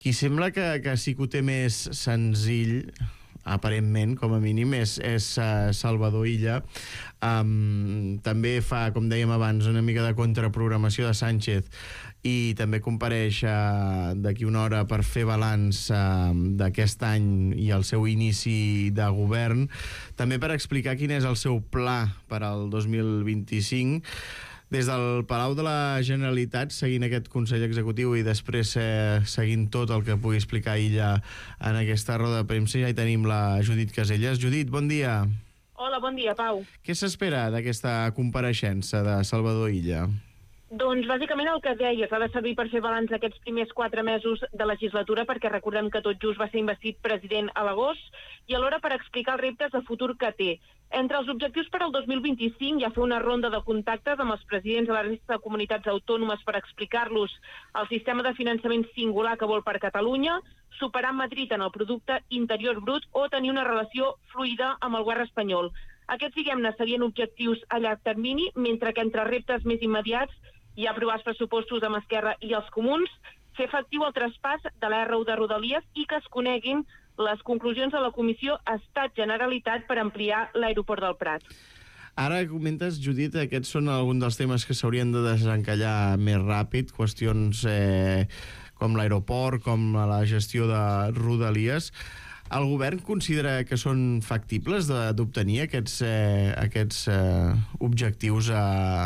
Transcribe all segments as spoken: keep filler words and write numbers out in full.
Qui sembla que, que sí que ho té més senzill, aparentment, com a mínim, és, és uh, Salvador Illa. Um, també fa, com dèiem abans, una mica de contraprogramació de Sánchez i també compareix uh, d'aquí una hora per fer balanç uh, d'aquest any i el seu inici de govern, també per explicar quin és el seu pla per al dos mil vint-i-cinc. Des del Palau de la Generalitat, seguint aquest Consell Executiu i després eh, seguint tot el que pugui explicar Illa en aquesta roda de premsa, ja hi tenim la Judit Caselles. Judit, bon dia. Hola, bon dia, Pau. Què s'espera d'aquesta compareixença de Salvador Illa? Doncs bàsicament el que deies, ha de servir per fer balanç d'aquests primers quatre mesos de legislatura, perquè recordem que tot just va ser investit president a l'agost, i alhora per explicar els reptes de futur que té. Entre els objectius per al dos mil vint-i-cinc hi ha fer una ronda de contactes amb els presidents de la resta de comunitats autònomes per explicar-los el sistema de finançament singular que vol per Catalunya, superar Madrid en el producte interior brut o tenir una relació fluida amb el govern espanyol. Aquests, diguem-ne, serien objectius a llarg termini, mentre que entre reptes més immediats hi ha aprovar els pressupostos amb Esquerra i els Comuns, fer efectiu el traspàs de la erre u de Rodalies i que es coneguin les conclusions de la Comissió Estat-Generalitat per ampliar l'aeroport del Prat. Ara comentes, Judit, aquests són alguns dels temes que s'haurien de desencallar més ràpid, qüestions eh, com l'aeroport, com la gestió de Rodalies. El govern considera que són factibles d'obtenir aquests, eh, aquests eh, objectius a,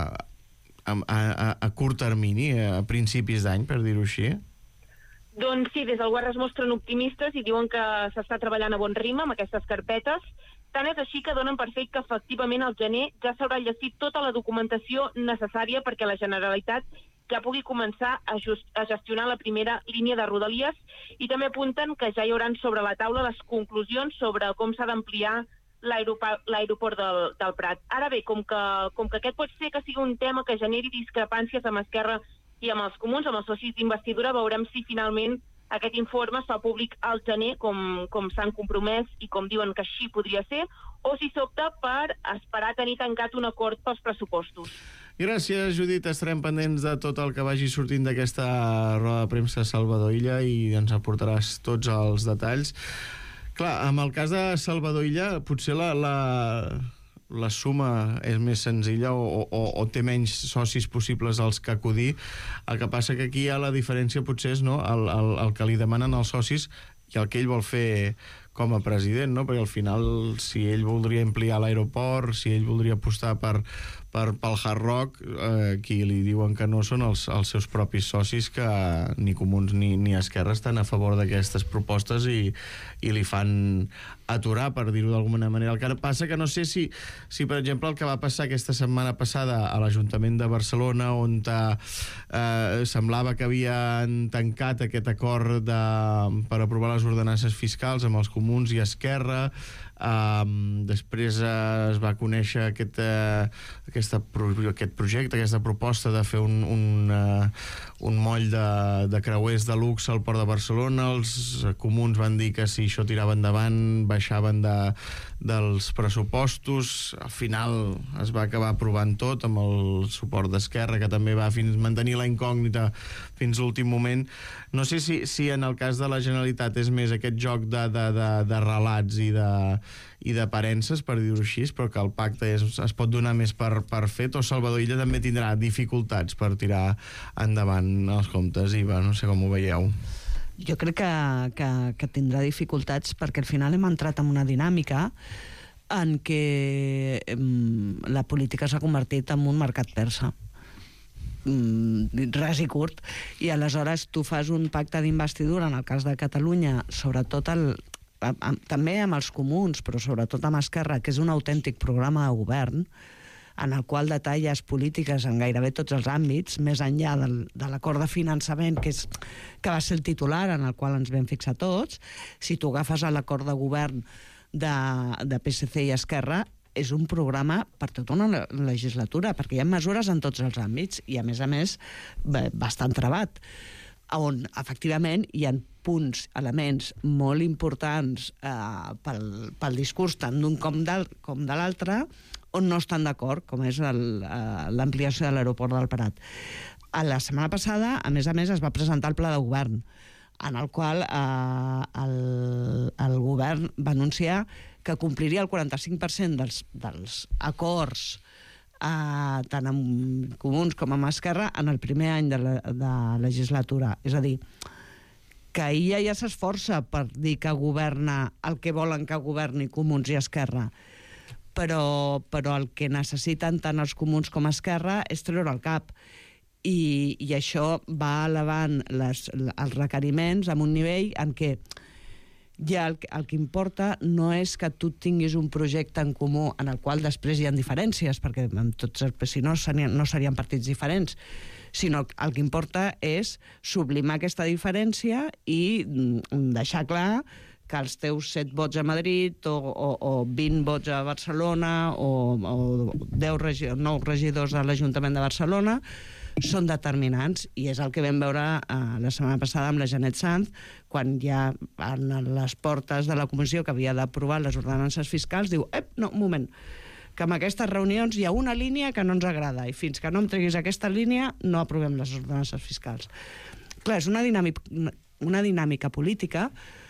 a, a, a curt termini, a principis d'any, per dir-ho així? Doncs sí, des del govern es mostren optimistes i diuen que s'està treballant a bon ritme amb aquestes carpetes. Tant és així que donen per fet que efectivament al gener ja s'haurà llegit tota la documentació necessària perquè la Generalitat ja pugui començar a, just, a gestionar la primera línia de Rodalies, i també apunten que ja hi hauran sobre la taula les conclusions sobre com s'ha d'ampliar l'aeroport del, del Prat. Ara bé, com que, com que aquest pot ser que sigui un tema que generi discrepàncies amb Esquerra i amb els Comuns, amb els socis d'investidura, veurem si finalment aquest informe es fa públic al gener, com, com s'han compromès i com diuen que així podria ser, o si s'opta per esperar a tenir tancat un acord pels pressupostos. Gràcies, Judit. Estarem pendents de tot el que vagi sortint d'aquesta roda de premsa Salvador Illa i ens aportaràs tots els detalls. Clar, amb el cas de Salvador Illa, potser la... la... la suma és més senzilla o, o, o té menys socis possibles als que acudir. El que passa que aquí hi ha la diferència potser és, no, el, el, el que li demanen els socis i el que ell vol fer com a president, no? Perquè al final, si ell voldria ampliar l'aeroport, si ell voldria apostar per, per, pel Hard Rock, eh, qui li diuen que no són els, els seus propis socis, que ni Comuns ni, ni Esquerra estan a favor d'aquestes propostes i, i li fan aturar, per dir-ho d'alguna manera. El que passa que no sé si, si, per exemple, el que va passar aquesta setmana passada a l'Ajuntament de Barcelona, on eh, semblava que havien tancat aquest acord de, per aprovar les ordenances fiscals amb els Comuns i Esquerra, um, després uh, es va conèixer aquest, uh, aquesta, aquest projecte, aquesta proposta de fer un, un, uh, un moll de, de creuers de luxe al Port de Barcelona. Els Comuns van dir que si això tirava endavant baixaven de, dels pressupostos. Al final es va acabar aprovant tot amb el suport d'Esquerra, que també va fins mantenir la incògnita fins l'últim moment. No sé si, si en el cas de la Generalitat és més aquest joc de, de, de, de relats i de, i d'aparences, per dir-ho així, però que el pacte és, es pot donar més per, per fet, o Salvador Illa també tindrà dificultats per tirar endavant els comptes, i va, no sé com ho veieu. Jo crec que, que, que tindrà dificultats perquè al final hem entrat en una dinàmica en què mm, la política s'ha convertit en un mercat persa, mm, ras i curt, i aleshores tu fas un pacte d'investidura, en el cas de Catalunya, sobretot el, a, a, també amb els Comuns, però sobretot amb Esquerra, que és un autèntic programa de govern, en el qual detalles polítiques en gairebé tots els àmbits, més enllà del, de l'acord de finançament, que, és, que va ser el titular en el qual ens vam fixar tots. Si tu agafes l'acord de govern de, de P S C i Esquerra, és un programa per tota una legislatura, perquè hi ha mesures en tots els àmbits i, a més a més, bastant trebat, on efectivament hi ha punts, elements molt importants eh, pel, pel discurs tant d'un com de, com de l'altre, on no estan d'acord, com és l'ampliació de l'aeroport del Prat. A la setmana passada, a més a més, es va presentar el pla de govern, en el qual eh, el, el govern va anunciar que compliria el quaranta-cinc per cent dels, dels acords eh, tant amb Comuns com amb Esquerra en el primer any de, la, de legislatura. És a dir, que ella ja s'esforça per dir que governa el que volen que governi Comuns i Esquerra, però, però el que necessiten tant els Comuns com Esquerra és treure el cap. I, i això va elevant les, els requeriments a un nivell en què ja el, el que importa no és que tu tinguis un projecte en comú en el qual després hi ha diferències, perquè amb tots, si no, serien, no serien partits diferents, sinó que el que importa és sublimar aquesta diferència i deixar clar que els teus set vots a Madrid o, o, o vint vots a Barcelona o, o deu regi nou regidors de l'Ajuntament de Barcelona són determinants, i és el que vam veure eh, la setmana passada amb la Janet Sanz, quan ja en les portes de la comissió que havia d'aprovar les ordenances fiscals diu, ep, no, un moment, que en aquestes reunions hi ha una línia que no ens agrada i fins que no em treguis aquesta línia no aprovem les ordenances fiscals. Clar, és una dinàmica, una dinàmica política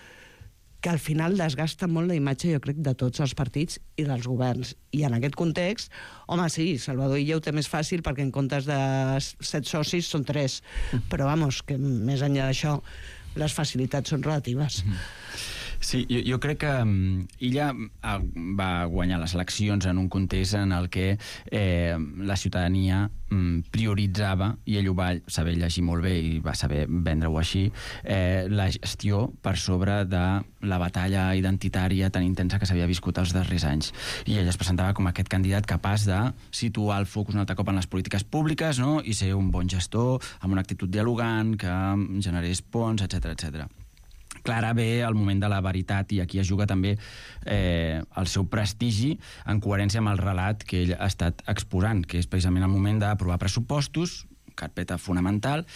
que al final desgasta molt la imatge, jo crec, de tots els partits i dels governs. I en aquest context, home, sí, Salvador Illa ho té més fàcil perquè en comptes de set socis són tres. Però, vamos, que més enllà d'això, les facilitats són relatives. Sí, jo, jo crec que um, Illa va guanyar les eleccions en un context en el que eh, la ciutadania um, prioritzava, i ell ho va saber llegir molt bé i va saber vendre-ho així, eh, la gestió per sobre de la batalla identitària tan intensa que s'havia viscut els darrers anys. I ell es presentava com aquest candidat capaç de situar el focus un altre cop en les polítiques públiques, no?, i ser un bon gestor, amb una actitud dialogant, que generés ponts, etcètera, etcètera. Clar, ara ve el moment de la veritat, i aquí es juga també eh, el seu prestigi en coherència amb el relat que ell ha estat exposant, que és precisament el moment d'aprovar pressupostos, carpeta fonamental.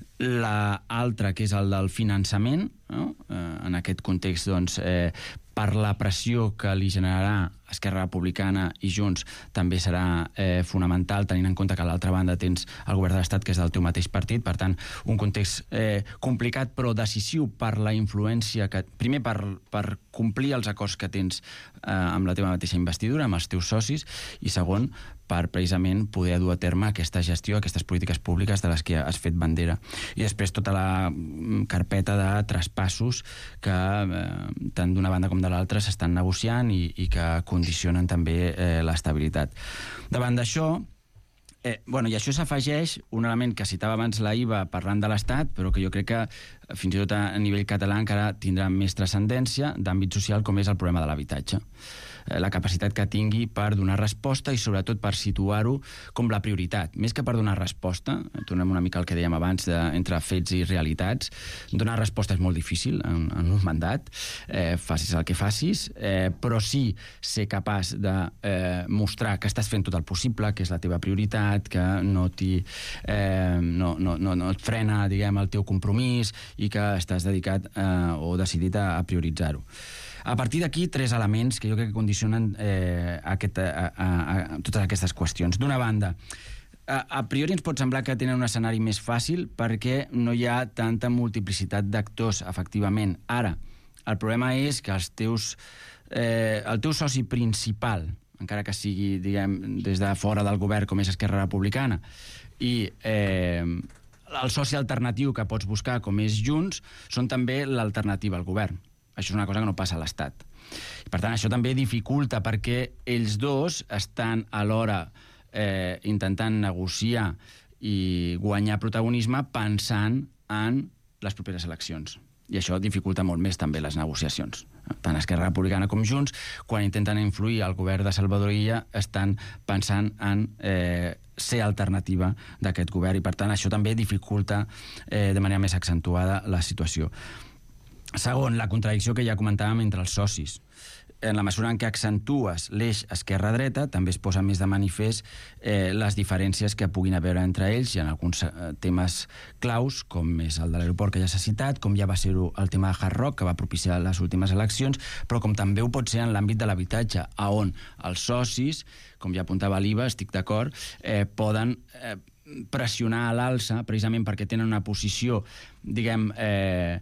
L'altra, que és el del finançament, no? eh, en aquest context, doncs, eh, per la pressió que li generarà Esquerra Republicana i Junts, també serà eh, fonamental, tenint en compte que a l'altra banda tens el govern de l'Estat, que és del teu mateix partit. Per tant, un context eh, complicat però decisiu per la influència que... Primer, per, per complir els acords que tens eh, amb la teva mateixa investidura, amb els teus socis, i segon, per precisament poder dur a terme aquesta gestió, aquestes polítiques públiques de les que has fet bandera. I després tota la carpeta de traspassos que eh, tant d'una banda com de l'altra s'estan negociant i, i que condicionen també eh, l'estabilitat. Davant d'això, eh, bueno, i això s'afegeix un element que citava abans la Iva parlant de l'Estat, però que jo crec que fins i tot a nivell català encara tindrà més transcendència d'àmbit social, com és el problema de l'habitatge. La capacitat que tingui per donar resposta i sobretot per situar-ho com la prioritat. Més que per donar resposta, tornem una mica al que dèiem abans de, entre fets i realitats, donar resposta és molt difícil en, en un mandat, eh, facis el que facis, eh, però sí ser capaç de eh, mostrar que estàs fent tot el possible, que és la teva prioritat, que no, eh, no, no, no, no et frena, diguem, el teu compromís i que estàs dedicat eh, o decidit a, a prioritzar-ho. A partir d'aquí, tres elements que jo crec que condicionen eh, aquest, a, a, a totes aquestes qüestions. D'una banda, a, a priori ens pot semblar que tenen un escenari més fàcil perquè no hi ha tanta multiplicitat d'actors, efectivament. Ara, el problema és que els teus, eh, el teu soci principal, encara que sigui, diguem, des de fora del govern, com és Esquerra Republicana, i eh, el soci alternatiu que pots buscar, com és Junts, són també l'alternativa al govern. Això és una cosa que no passa a l'Estat. Per tant, això també dificulta perquè ells dos estan alhora eh, intentant negociar i guanyar protagonisme pensant en les properes eleccions. I això dificulta molt més també les negociacions. Tant Esquerra Republicana com Junts, quan intenten influir al govern de Salvador Illa, estan pensant en eh, ser alternativa d'aquest govern, i per tant això també dificulta eh, de manera més accentuada la situació. Segon, la contradicció que ja comentàvem entre els socis. En la mesura en què accentues l'eix esquerra-dreta, també es posa més de manifest eh, les diferències que puguin haver entre ells i en alguns eh, temes claus, com és el de l'aeroport que ja s'ha citat, com ja va ser el tema de Hard Rock, que va propiciar les últimes eleccions, però com també ho pot ser en l'àmbit de l'habitatge, a on els socis, com ja apuntava l'Iva, estic d'acord, eh, poden... Eh, pressionar a l'alça, precisament perquè tenen una posició, diguem, eh,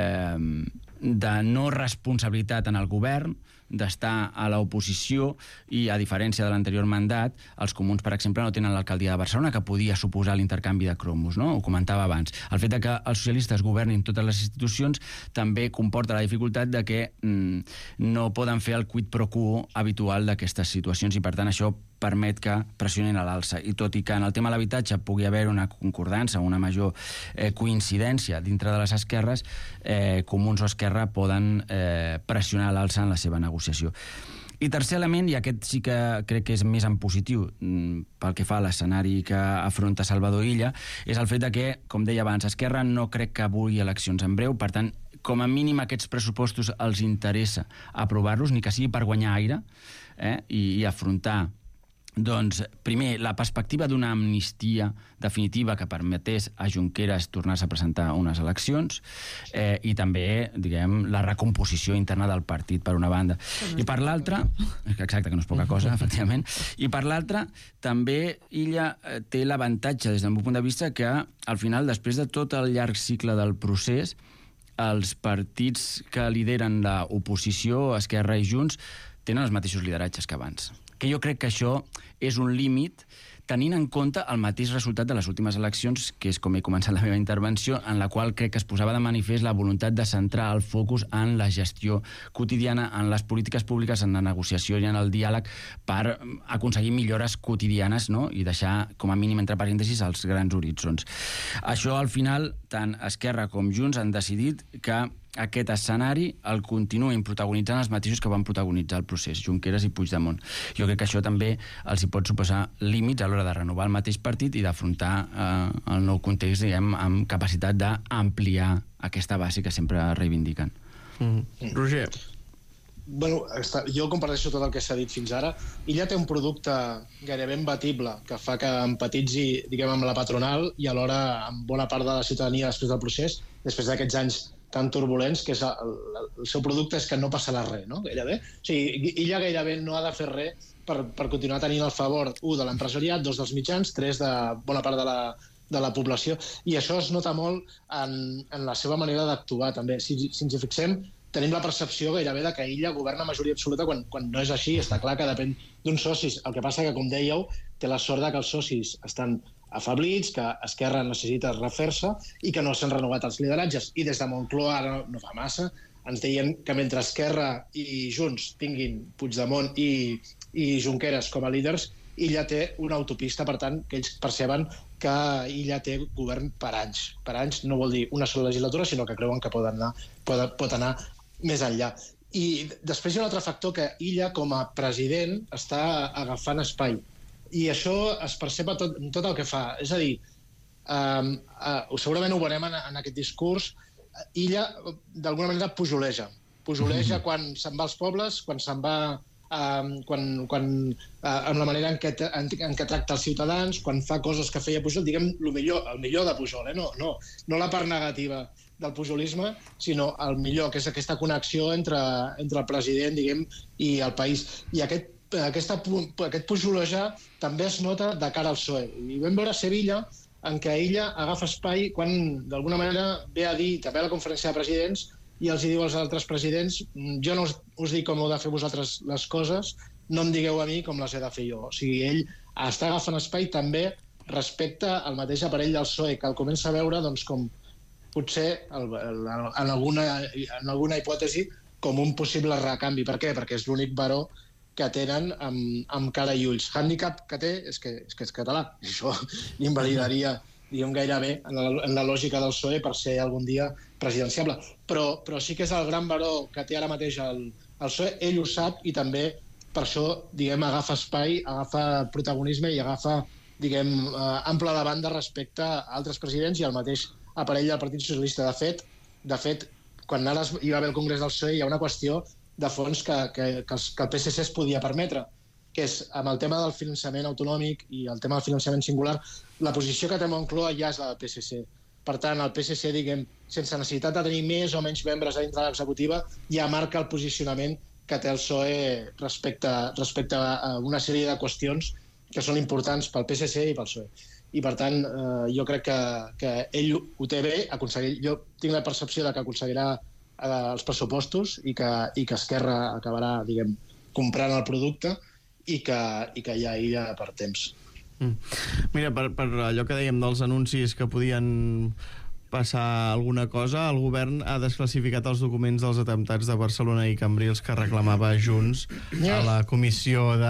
eh, de no responsabilitat en el govern, d'estar a l'oposició, i a diferència de l'anterior mandat, els comuns, per exemple, no tenen l'alcaldia de Barcelona, que podia suposar l'intercanvi de cromos, no? Ho comentava abans. El fet de que els socialistes governin totes les institucions també comporta la dificultat de que mm, no poden fer el quid pro quo habitual d'aquestes situacions, i per tant això permet que pressionin a l'alça. I tot i que en el tema de l'habitatge pugui haver una concordança, una major eh, coincidència dintre de les esquerres, eh, Comuns o Esquerra poden eh, pressionar a l'alça en la seva negociació. I tercer element, i aquest sí que crec que és més en positiu pel que fa a l'escenari que afronta Salvador Illa, és el fet de que, com deia abans, Esquerra no crec que vulgui eleccions en breu, per tant, com a mínim aquests pressupostos els interessa aprovar-los, ni que sigui per guanyar aire, eh, i, i afrontar doncs, primer, la perspectiva d'una amnistia definitiva que permetés a Junqueras tornar-se a presentar unes eleccions, eh, i també, diguem, la recomposició interna del partit, per una banda. I per l'altra, exacte, que no és poca cosa, efectivament, i per l'altra, també Illa té l'avantatge, des del meu punt de vista, que al final, després de tot el llarg cicle del procés, els partits que lideren l'oposició, Esquerra i Junts, tenen els mateixos lideratges que abans. Que jo crec que això és un límit, tenint en compte el mateix resultat de les últimes eleccions, que és com he començat la meva intervenció, en la qual crec que es posava de manifest la voluntat de centrar el focus en la gestió quotidiana, en les polítiques públiques, en la negociació i en el diàleg, per aconseguir millores quotidianes, no? I deixar, com a mínim, entre parèntesis, els grans horitzons. Això, al final, tant Esquerra com Junts han decidit que aquest escenari el continuïn protagonitzant els mateixos que van protagonitzar el procés, Junqueras i Puigdemont. Jo crec que això també els hi pot suposar límits a l'hora de renovar el mateix partit i d'afrontar eh, el nou context, diguem, amb capacitat d'ampliar aquesta base que sempre reivindiquen. Mm. Roger. Bueno, està, jo comparteixo tot el que s'ha dit fins ara. Illa té un producte gairebé imbatible que fa que empatitzi, diguem, amb la patronal i alhora amb bona part de la ciutadania després del procés, després d'aquests anys tan turbulents, que és el, el seu producte és que no passarà res, no? Gairebé. O sigui, Illa gairebé no ha de fer res per, per continuar tenint el favor, un, de l'empresariat, dos, dels mitjans, tres, de bona part de la, de la població. I això es nota molt en, en la seva manera d'actuar, també. Si, si ens hi fixem, tenim la percepció gairebé de que Illa governa majoria absoluta quan, quan no és així, està clar que depèn d'uns socis. El que passa que, com dèieu, té la sort de que els socis estan afablits, que Esquerra necessita refer-se i que no s'han renovat els lideratges. I des de Moncloa, ara no, no fa massa, ens deien que mentre Esquerra i Junts tinguin Puigdemont i, i Junqueras com a líders, Illa té una autopista, per tant, que ells perceben que Illa té govern per anys. Per anys no vol dir una sola legislatura, sinó que creuen que pot anar, pot, pot anar més enllà. I després hi ha un altre factor, que Illa, com a president, està agafant espai. I això es percep a tot, tot el que fa. És a dir, um, uh, segurament ho veurem en, en aquest discurs, Illa, d'alguna manera, pujoleja. Pujoleja quan se'n va als pobles, quan se'n va... Um, quan, quan, uh, amb la manera en què, en, en què tracta els ciutadans, quan fa coses que feia Pujol, diguem, el millor, el millor de Pujol, eh? no, no, no la part negativa del pujolisme, sinó el millor, que és aquesta connexió entre, entre el president, diguem, i el país. I aquest Aquesta, aquest pujolejar també es nota de cara al P S O E. I vam veure a Sevilla, en què ella agafa espai quan, d'alguna manera, ve a dir, també a la conferència de presidents, i els hi diu als altres presidents, jo no us, us dic com heu de fer vosaltres les coses, no em digueu a mi com les he de fer jo. O sigui, ell està agafant espai també respecte al mateix aparell del P S O E, que el comença a veure, doncs, com potser, el, el, en, alguna, en alguna hipòtesi, com un possible recanvi. Per què? Perquè és l'únic baró que tenen amb, amb cara i ulls. Handicap que té és que és, que és català. I això l'invalidaria, diguem, gairebé en la, en la lògica del P S O E per ser algun dia presidenciable. Però, però sí que és el gran baró que té ara mateix el, el P S O E, ell ho sap, i també per això, diguem, agafa espai, agafa protagonisme i agafa, diguem, eh, ample de banda respecte a altres presidents i al mateix aparell del Partit Socialista. De fet, de fet quan ara hi va haver el Congrés del P S O E, hi ha una qüestió de fons que, que, que, el, que el P S C es podia permetre, que és amb el tema del finançament autonòmic i el tema del finançament singular, la posició que té Moncloa ja és la del P S C. Per tant, el P S C, diguem, sense necessitat de tenir més o menys membres a dintre de l'executiva, ja marca el posicionament que té el P S O E respecte, respecte a una sèrie de qüestions que són importants pel P S C i pel P S O E. i per tant eh, jo crec que, que ell ho té bé, aconseguir, jo tinc la percepció de que aconseguirà eh, els pressupostos i que, i que Esquerra acabarà, diguem, comprant el producte i que, i que ja hi ha per temps. Mm. Mira, per, per allò que dèiem dels anuncis que podien passar alguna cosa, el govern ha desclassificat els documents dels atemptats de Barcelona i Cambrils que reclamava Junts a la comissió de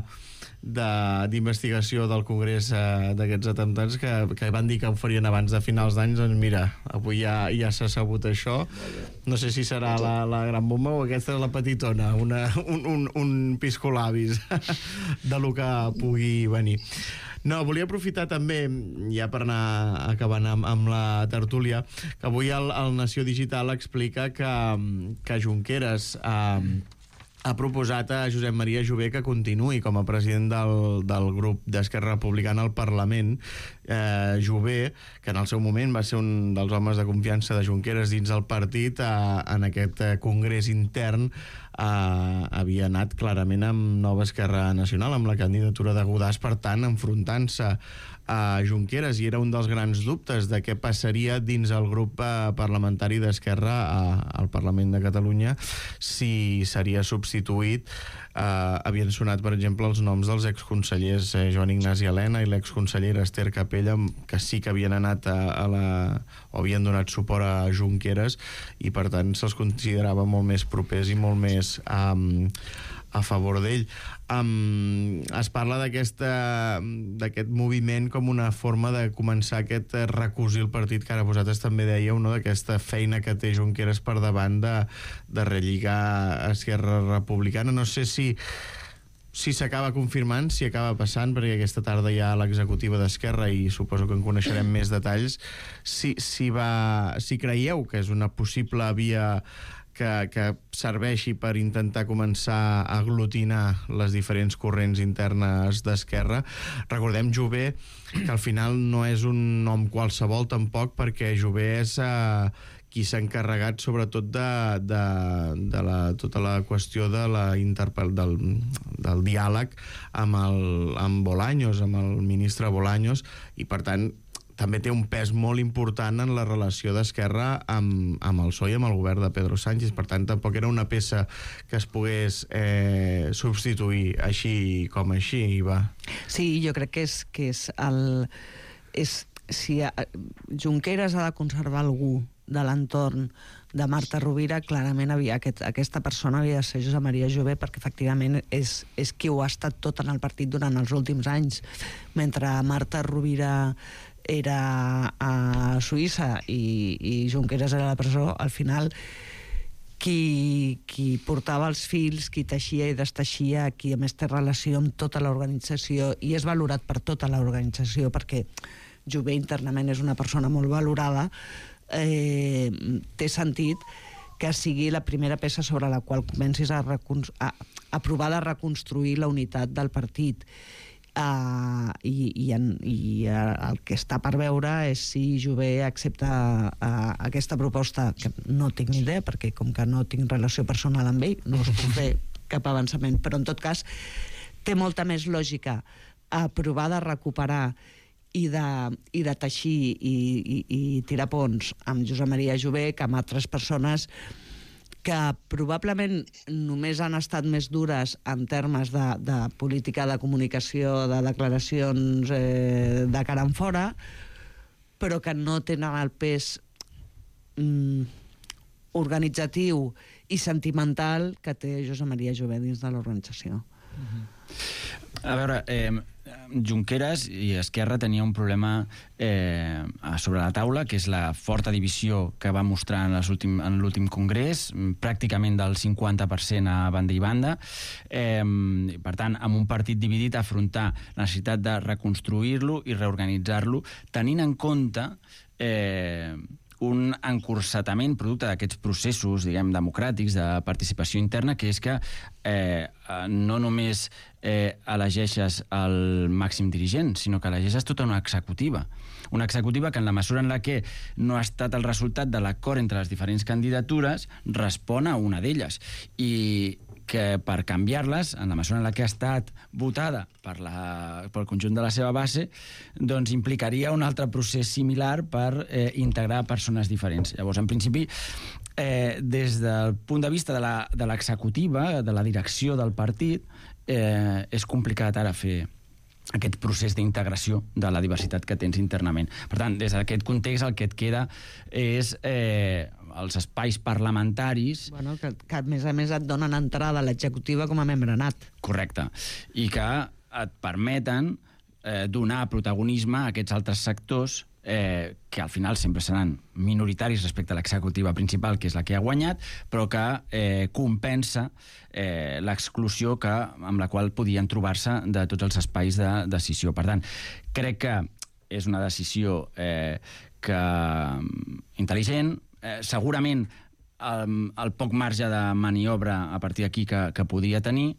d'investigació del Congrés eh, d'aquests atemptats que, que van dir que ho farien abans de finals d'any. Doncs mira, avui ja, ja s'ha sabut això. No sé si serà la, la gran bomba o aquesta és la petitona, una, un, un, un piscolabis de lo que pugui venir. No, volia aprofitar també, ja per anar acabant amb, amb la tertúlia, que avui el, el Nació Digital explica que, que Junqueras eh, ha proposat a Josep Maria Jové que continuï com a president del, del grup d'Esquerra Republicana al Parlament. Eh, Jové, que en el seu moment va ser un dels homes de confiança de Junqueras dins el partit, eh, en aquest eh, congrés intern eh, havia anat clarament amb Nova Esquerra Nacional, amb la candidatura de Godàs, per tant, enfrontant-se a Junqueras, i era un dels grans dubtes de què passaria dins el grup eh, parlamentari d'Esquerra eh, al Parlament de Catalunya, si seria substituït. Eh, havien sonat, per exemple, els noms dels exconsellers eh, Joan Ignasi Elena i l'exconsellera Esther Capella, que sí que havien anat a, a la... o havien donat suport a Junqueras, i per tant se'ls considerava molt més propers i molt més um, a favor d'ell. Um, es parla d'aquest moviment com una forma de començar aquest recosir el partit, que ara vosaltres també dèieu, no? D'aquesta feina que té Junqueras per davant de, de relligar Esquerra Republicana. No sé si si s'acaba confirmant, si acaba passant, perquè aquesta tarda hi ha l'executiva d'Esquerra i suposo que en coneixerem més detalls. Si, si, va, si creieu que és una possible via que, que serveixi per intentar començar a aglutinar les diferents corrents internes d'Esquerra. Recordem, Jové, que al final no és un nom qualsevol tampoc, perquè Jové és eh, qui s'ha encarregat sobretot de, de, de la, tota la qüestió de la interpel, del, del diàleg amb, el, amb Bolaños, amb el ministre Bolaños, i per tant també té un pes molt important en la relació d'Esquerra amb, amb el P S O E i amb el govern de Pedro Sánchez. Per tant, tampoc era una peça que es pogués eh, substituir així com així, Iva. Sí, jo crec que és, que és el... És, si a, Junqueras ha de conservar algú de l'entorn de Marta Rovira, clarament havia, aquest, aquesta persona havia de ser Josep Maria Jové, perquè efectivament és, és qui ho ha estat tot en el partit durant els últims anys. Mentre Marta Rovira era a Suïssa i, i Junqueras era a la presó, al final qui, qui portava els fils, qui teixia i desteixia, qui a més té relació amb tota l'organització i és valorat per tota l'organització, perquè Jové internament és una persona molt valorada, eh, té sentit que sigui la primera peça sobre la qual comencis a, a, a provar de reconstruir la unitat del partit. Uh, i, i, en, i el que està per veure és si Jové accepta uh, aquesta proposta, que no tinc ni idea, perquè com que no tinc relació personal amb ell, no us puc fer cap avançament, però en tot cas té molta més lògica a provar de recuperar i de, i de teixir i, i, i tirar ponts amb Josep Maria Jové que amb altres persones que probablement només han estat més dures en termes de, de política de comunicació, de declaracions eh, de cara en fora, però que no tenen el pes mm, organitzatiu i sentimental que té Josep Maria Jové dins de l'organització. Mm-hmm. A veure, eh, Junqueras i Esquerra tenia un problema eh, sobre la taula, que és la forta divisió que va mostrar en l'últim congrés, pràcticament del cinquanta per cent a banda i banda. Eh, per tant, amb un partit dividit, afrontar la necessitat de reconstruir-lo i reorganitzar-lo, tenint en compte eh, un encursetament producte d'aquests processos, diguem, democràtics, de participació interna, que és que eh, no només eh, elegeixes el màxim dirigent, sinó que elegeixes tota una executiva. Una executiva que, en la mesura en la que no ha estat el resultat de l'acord entre les diferents candidatures, respon a una d'elles. I que per canviar-les, en la mesura en la que ha estat votada per la, pel conjunt de la seva base, doncs implicaria un altre procés similar per eh, integrar persones diferents. Llavors, en principi, eh, des del punt de vista de l'executiva, de la direcció del partit, eh, és complicat ara fer aquest procés d'integració de la diversitat que tens internament. Per tant, des d'aquest context el que et queda és eh, els espais parlamentaris... Bueno, que, que a més a més et donen entrada a l'executiva com a membre nat. Correcte. I que et permeten eh, donar protagonisme a aquests altres sectors eh, que al final sempre seran minoritaris respecte a l'executiva principal, que és la que ha guanyat, però que eh, compensa eh, l'exclusió que, amb la qual podien trobar-se de tots els espais de decisió. Per tant, crec que és una decisió eh, que intel·ligent, eh, segurament el, el poc marge de maniobra a partir d'aquí que, que podria tenir,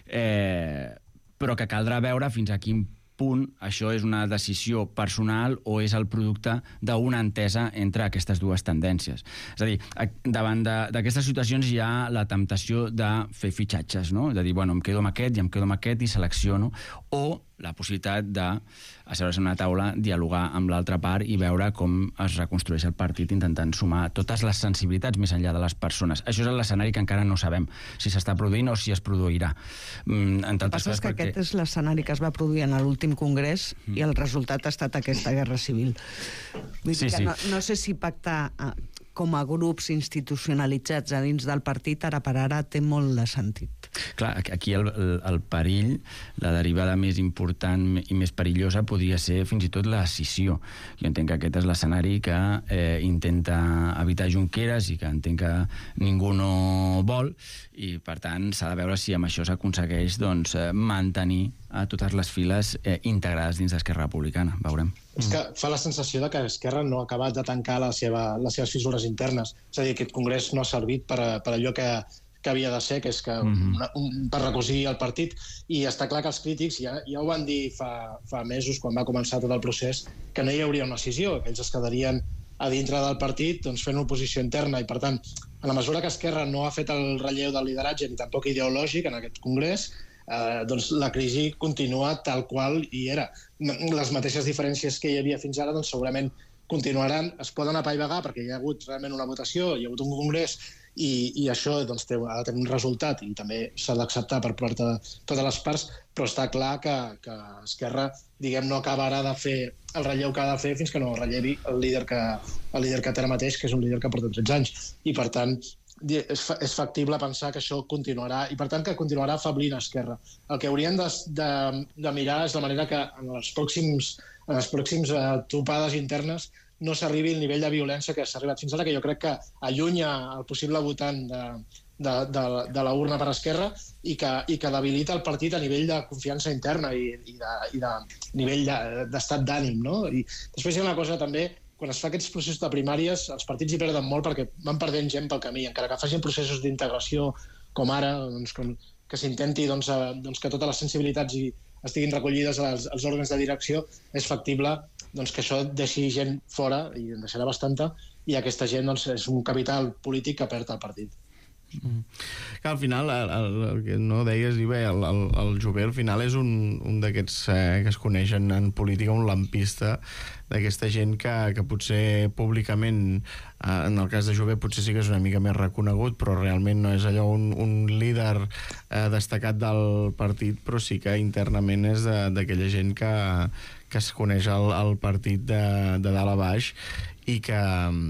eh, però que caldrà veure fins a quin punt això és una decisió personal o és el producte d'una entesa entre aquestes dues tendències. És a dir, davant d'aquestes situacions hi ha la temptació de fer fitxatges, no? De dir, bueno, em quedo amb aquest i em quedo amb aquest i selecciono, o la possibilitat d'asseure's en una taula, dialogar amb l'altra part i veure com es reconstrueix el partit intentant sumar totes les sensibilitats més enllà de les persones. Això és l'escenari que encara no sabem si s'està produint o si es produirà. Mm, el que passa és que perquè... aquest és l'escenari que es va produir en l'últim congrés mm. i el resultat ha estat aquesta guerra civil. Vull sí, dir que sí. no, no sé si pactar com a grups institucionalitzats a dins del partit ara per ara té molt de sentit. Clar, aquí el, el, el perill, la derivada més important i més perillosa podria ser fins i tot la escissió. Jo entenc que aquest és l'escenari que eh, intenta evitar Junqueras i que entenc que ningú no vol, i per tant s'ha de veure si amb això s'aconsegueix doncs, mantenir a totes les files eh, integrades dins d'Esquerra Republicana. Veurem. És que fa la sensació de que Esquerra no ha acabat de tancar la seva, les seves fissures internes. És a dir, aquest congrés no ha servit per, per allò que, que havia de ser, que és que mm-hmm. una, un, per recosir el partit. I està clar que els crítics ja, ja ho van dir fa, fa mesos, quan va començar tot el procés, que no hi hauria una escissió, que ells es quedarien a dintre del partit doncs, fent oposició interna. I, per tant, en la mesura que Esquerra no ha fet el relleu del lideratge ni tampoc ideològic en aquest congrés, Eh, doncs la crisi continua tal qual hi era. Les mateixes diferències que hi havia fins ara doncs segurament continuaran, es poden apaivagar perquè hi ha hagut realment una votació, hi ha hagut un congrés i, i això doncs, té, ha de tenir un resultat i també s'ha d'acceptar per part de totes les parts, però està clar que, que Esquerra diguem, no acabarà de fer el relleu que ha de fer fins que no rellevi el líder que, el líder que té ara mateix, que és un líder que porta tretze anys. I per tant, és, és factible pensar que això continuarà i per tant que continuarà afablint Esquerra. El que hauríem de, de, de mirar és la manera que en les pròxims, en les pròxims uh, topades internes no s'arribi al nivell de violència que s'ha arribat fins ara, que jo crec que allunya el possible votant de, de, de, de la urna per Esquerra i que, i que debilita el partit a nivell de confiança interna i, i, de, i de nivell d'estat de, d'ànim, no? I després hi ha una cosa també, quan es fa aquests processos de primàries, els partits hi perden molt perquè van perdent gent pel camí, encara que facin processos d'integració com ara, doncs, com, que s'intenti doncs, a, doncs, que totes les sensibilitats hi estiguin recollides als, als òrgans de direcció, és factible doncs, que això deixi gent fora, i en deixarà bastanta, i aquesta gent doncs, és un capital polític que perd el partit. Mm. Que al final el, el, el que no deies i bé, el, el, el Jové al final és un, un d'aquests eh, que es coneixen en política, un lampista d'aquesta gent que, que potser públicament eh, en el cas de Jové potser sí que és una mica més reconegut, però realment no és allò un, un líder eh, destacat del partit, però sí que internament és d'aquella gent que, que es coneix el, el partit de, de dalt a baix i que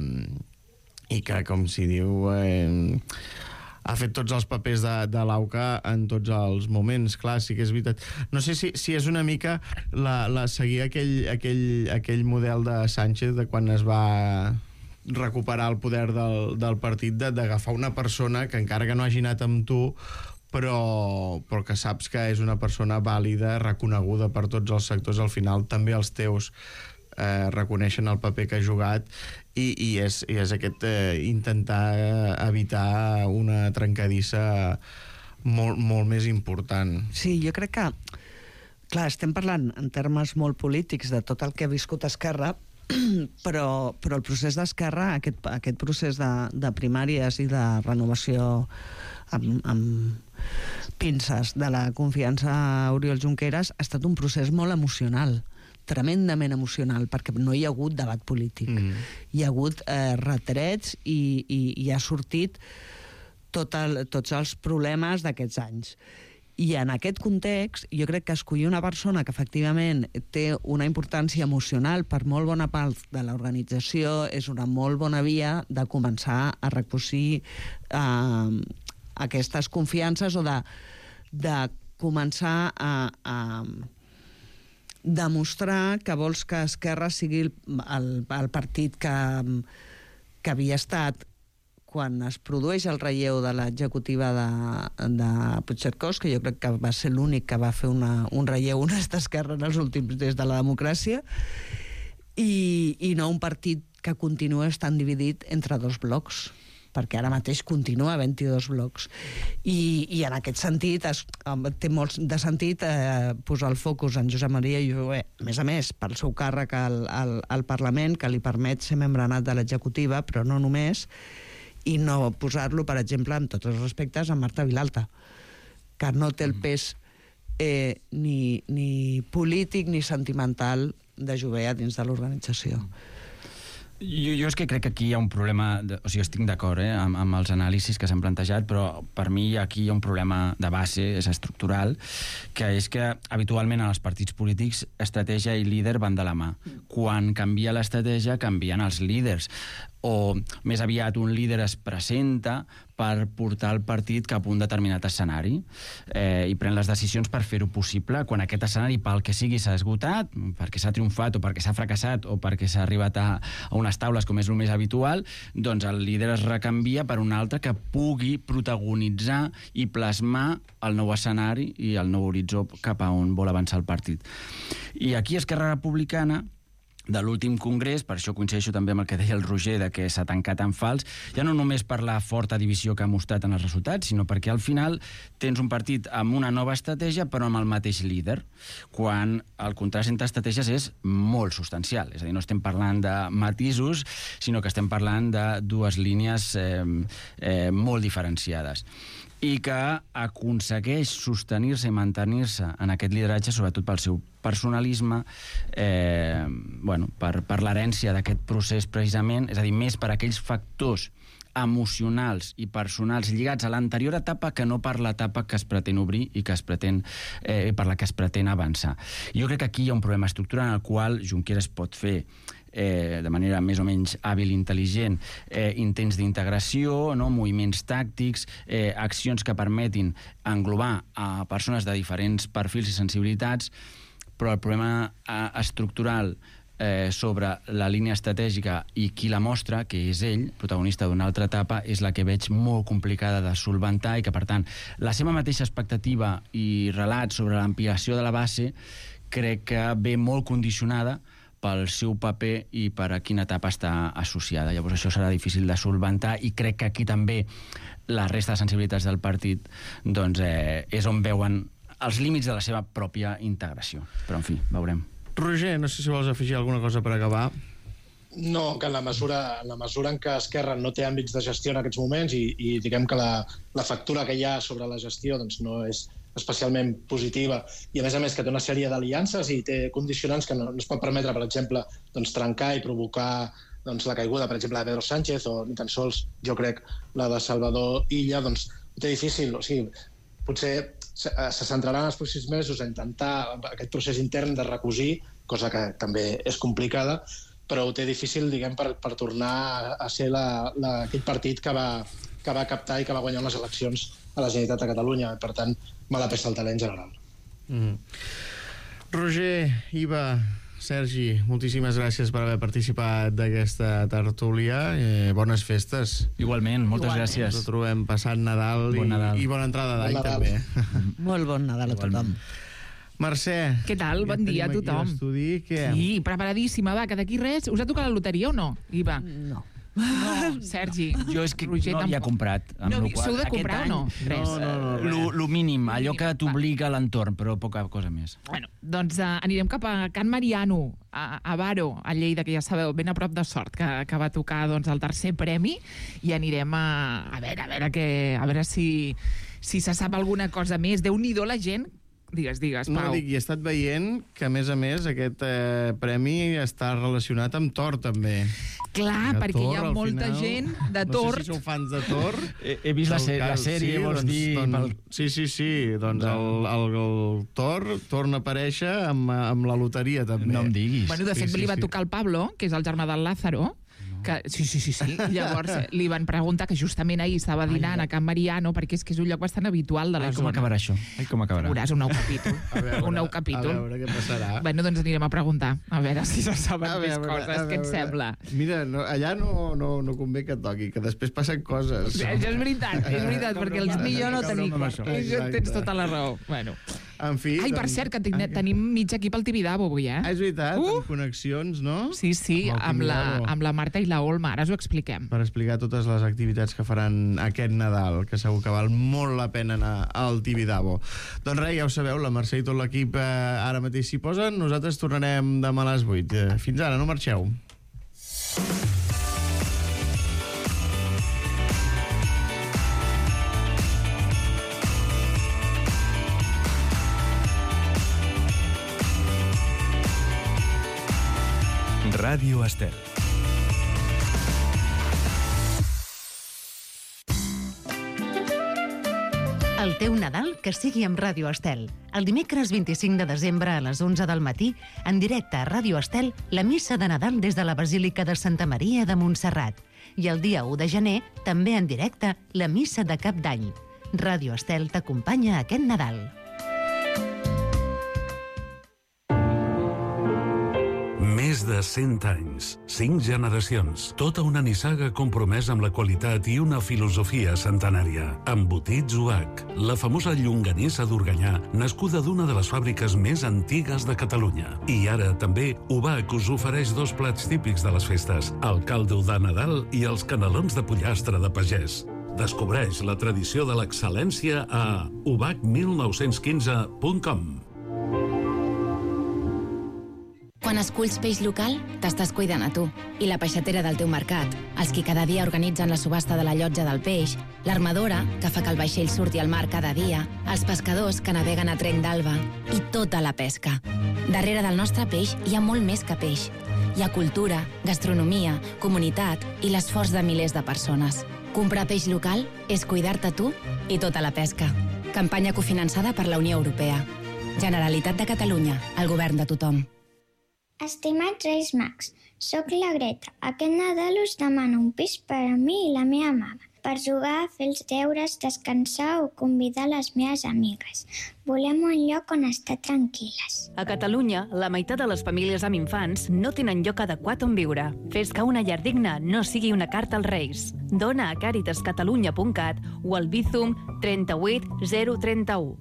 i que, com s'hi diu, eh, ha fet tots els papers de, de l'AUCA en tots els moments. Clar, sí que és veritat. No sé si, si és una mica la, la seguir aquell, aquell, aquell model de Sánchez de quan es va recuperar el poder del, del partit, d'agafar una persona que encara que no hagi anat amb tu, però, però que saps que és una persona vàlida, reconeguda per tots els sectors, al final també els teus eh, reconeixen el paper que ha jugat i, i, és, i és aquest eh, intentar evitar una trencadissa molt, molt més important. Sí, jo crec que clar, estem parlant en termes molt polítics de tot el que ha viscut Esquerra, però, però el procés d'Esquerra, aquest, aquest procés de, de primàries i de renovació amb, amb, pinces de la confiança a Oriol Junqueras ha estat un procés molt emocional, tremendament emocional, perquè no hi ha hagut debat polític. Mm. Hi ha hagut eh, retrets i, i, i ha sortit tot el, tots els problemes d'aquests anys. I en aquest context, jo crec que escollir una persona que efectivament té una importància emocional per molt bona part de l'organització és una molt bona via de començar a recosir eh, aquestes confiances o de, de començar a... a demostrar que vols que Esquerra sigui el, el, el partit que, que havia estat quan es produeix el relleu de l'executiva de, de Puigcercós, que jo crec que va ser l'únic que va fer una, un relleu honest d'Esquerra en els últims des de la democràcia, i, i no un partit que continua estant dividit entre dos blocs, perquè ara mateix continua havent-hi dos blocs. I, i en aquest sentit es, té molt de sentit eh, posar el focus en Josep Maria Jové, a més a més, pel seu càrrec al, al, al Parlament, que li permet ser membrenat de l'executiva, però no només, i no posar-lo, per exemple, amb tots els respectes, a Marta Vilalta, que no té el pes eh, ni, ni polític ni sentimental de Jové a dins de l'organització. Jo, jo és que crec que aquí hi ha un problema, de, o sigui, estic d'acord eh, amb, amb els anàlisis que s'han plantejat, però per mi aquí hi ha un problema de base, és estructural, que és que habitualment en els partits polítics estratègia i líder van de la mà. Quan canvia l'estratègia, canvien els líders, o més aviat un líder es presenta per portar el partit cap a un determinat escenari eh, i pren les decisions per fer-ho possible. Quan aquest escenari, pel que sigui, s'ha esgotat, perquè s'ha triomfat o perquè s'ha fracassat o perquè s'ha arribat a, a unes taules com és el més habitual, doncs el líder es recanvia per un altre que pugui protagonitzar i plasmar el nou escenari i el nou horitzó cap a on vol avançar el partit. I aquí Esquerra Republicana, de l'últim congrés, per això coincideixo també amb el que deia el Roger, de que s'ha tancat en fals, ja no només per la forta divisió que ha mostrat en els resultats, sinó perquè al final tens un partit amb una nova estratègia però amb el mateix líder, quan el contrast entre estratègies és molt substancial. És a dir, no estem parlant de matisos, sinó que estem parlant de dues línies eh, eh, molt diferenciades, i que aconsegueix sostenir-se i mantenir-se en aquest lideratge, sobretot pel seu personalisme, eh, bueno, per, per l'herència d'aquest procés precisament, és a dir, més per aquells factors emocionals i personals lligats a l'anterior etapa que no per l'etapa que es pretén obrir i que es pretén, eh, per la que es pretén avançar. Jo crec que aquí hi ha un problema estructural en el qual Junqueras pot fer Eh, de manera més o menys hàbil i intel·ligent, eh, intents d'integració, no? Moviments tàctics, eh, accions que permetin englobar a persones de diferents perfils i sensibilitats, però el problema eh, estructural eh, sobre la línia estratègica i qui la mostra, que és ell, protagonista d'una altra etapa, és la que veig molt complicada de solventar i que, per tant, la seva mateixa expectativa i relat sobre l'ampliació de la base crec que ve molt condicionada pel seu paper i per a quina etapa està associada. Llavors això serà difícil de solventar i crec que aquí també la resta de sensibilitats del partit doncs, eh, és on veuen els límits de la seva pròpia integració. Però, en fi, veurem. Roger, no sé si vols afegir alguna cosa per acabar. No, que en la mesura, en la mesura en què Esquerra no té àmbits de gestió en aquests moments i, i diguem que la, la factura que hi ha sobre la gestió doncs, no és especialment positiva, i a més a més que té una sèrie d'aliances i té condicionants que no, no es pot permetre, per exemple, doncs, trencar i provocar doncs, la caiguda, per exemple, de Pedro Sánchez o ni tan sols, jo crec, la de Salvador Illa, doncs ho té difícil. O sigui, potser se, se centrarà en els pròxims mesos a intentar aquest procés intern de recosir, cosa que també és complicada, però ho té difícil, diguem, per, per tornar a ser la, la, aquell partit que va, que va captar i que va guanyar les eleccions a la Generalitat de Catalunya. Per tant, mala peça al talent general. Mm. Roger, Iva, Sergi, moltíssimes gràcies per haver participat d'aquesta tertúlia. Eh, bones festes. Igualment, moltes Igualment. gràcies. Ens trobem passant Nadal, bon i, Nadal. i bona entrada d'any bon també. Molt bon Nadal a tothom. Mercè. Què tal? Bon dia a tothom. Què? Sí, preparadíssima. Va, que d'aquí res... Us ha tocat la loteria o no, Iva? No. No, Sergi. Jo és que Roger, no havia comprat. No, sou de comprar o no? Res. No, no, no, lo, lo mínim, allò que t'obliga a l'entorn, però poca cosa més. Bueno, doncs uh, anirem cap a Can Mariano, a, a Baro, a Lleida, que ja sabeu, ben a prop de Sort, que, que va tocar doncs, el tercer premi, i anirem a, a veure, a veure, que, a veure si, si se sap alguna cosa més. Déu-n'hi-do la gent. Digues, digues, Pau. No, dic, i he estat veient que, a més a més, aquest eh, premi està relacionat amb Thor, també. Clar, Que perquè Thor, hi ha al molta final, gent de no Thor. sé si sou fans de Thor. He, he vist la, El se la cas- sèrie, sí, vols doncs, dir... Doncs, pel... Sí, sí, sí. Doncs el, el, el Thor torna a aparèixer amb, amb la loteria, també. No em diguis. Bueno, de Sí, fet, sí, li va sí. tocar el Pablo, que és el germà del Lázaro, que, sí, sí, sí, sí. Llavors eh, li van preguntar, que justament ahir estava dinant a Can Mariano, perquè és que és un lloc bastant habitual de la Ai, com zona. acabarà això? Ai, com acabarà? Veuràs un nou capítol. A veure, un nou capítol. A veure què passarà. Bueno, doncs anirem a preguntar, a veure si se saben A més veure, coses. a Què et veure. sembla? Mira, no, allà no, no, no convé que et toqui, que després passen coses. Sí, això és veritat, és veritat, Com perquè no els para, millor no com tenim. no para. Això Exacte. tens tota la raó. Bueno. En fi... Ai, per doncs- cert, que ten tenim mig equip al Tibidabo avui, eh? Ah, és veritat, Uh! amb connexions, no? Sí, sí, Amb el amb la, Tibidabo. amb la Marta i la Olma. Ara us ho expliquem. Per explicar totes les activitats que faran aquest Nadal, que segur que val molt la pena anar al Tibidabo. Doncs res, ja ho sabeu, la Mercè i tot l'equip eh, ara mateix s'hi posen. Nosaltres tornarem demà a les vuit. Eh, fins ara, no marxeu. Ràdio Estel. El teu Nadal que sigui amb Ràdio Estel. El dimecres vint-i-cinc de desembre a les onze del matí, en directe a Ràdio Estel, la missa de Nadal des de la Basílica de Santa Maria de Montserrat. I el dia u de gener, també en directe, la missa de Cap d'Any. Ràdio Estel t'acompanya aquest Nadal. Més de cent anys, cinc generacions, tota una nissaga compromesa amb la qualitat i una filosofia centenària. Embotits U H, la famosa llonganissa d'Organyà, nascuda d'una de les fàbriques més antigues de Catalunya. I ara també U H us ofereix dos plats típics de les festes, el caldo de Nadal i els canelons de pollastre de pagès. Descobreix la tradició de l'excel·lència a u b a c mil nou-cents quinze punt com. Quan esculls peix local, t'estàs cuidant a tu. I la peixatera del teu mercat, els qui cada dia organitzen la subhasta de la llotja del peix, l'armadora, que fa que el vaixell surti al mar cada dia, els pescadors que naveguen a Trenc d'Alba i tota la pesca. Darrere del nostre peix hi ha molt més que peix. Hi ha cultura, gastronomia, comunitat i l'esforç de milers de persones. Comprar peix local és cuidar-te tu i tota la pesca. Campanya cofinançada per la Unió Europea. Generalitat de Catalunya, el govern de tothom. Estimats Reis Mags, sóc la Greta. Aquest Nadal us demano un pis per a mi i la meva mama, per jugar, fer els deures, descansar o convidar les meves amigues. Volem un lloc on estar tranquil·les. A Catalunya, la meitat de les famílies amb infants no tenen lloc adequat on viure. Fes que una llar digna no sigui una carta als Reis. Dona a càritas catalunya punt cat o al Bizum trenta-vuit zero trenta-u.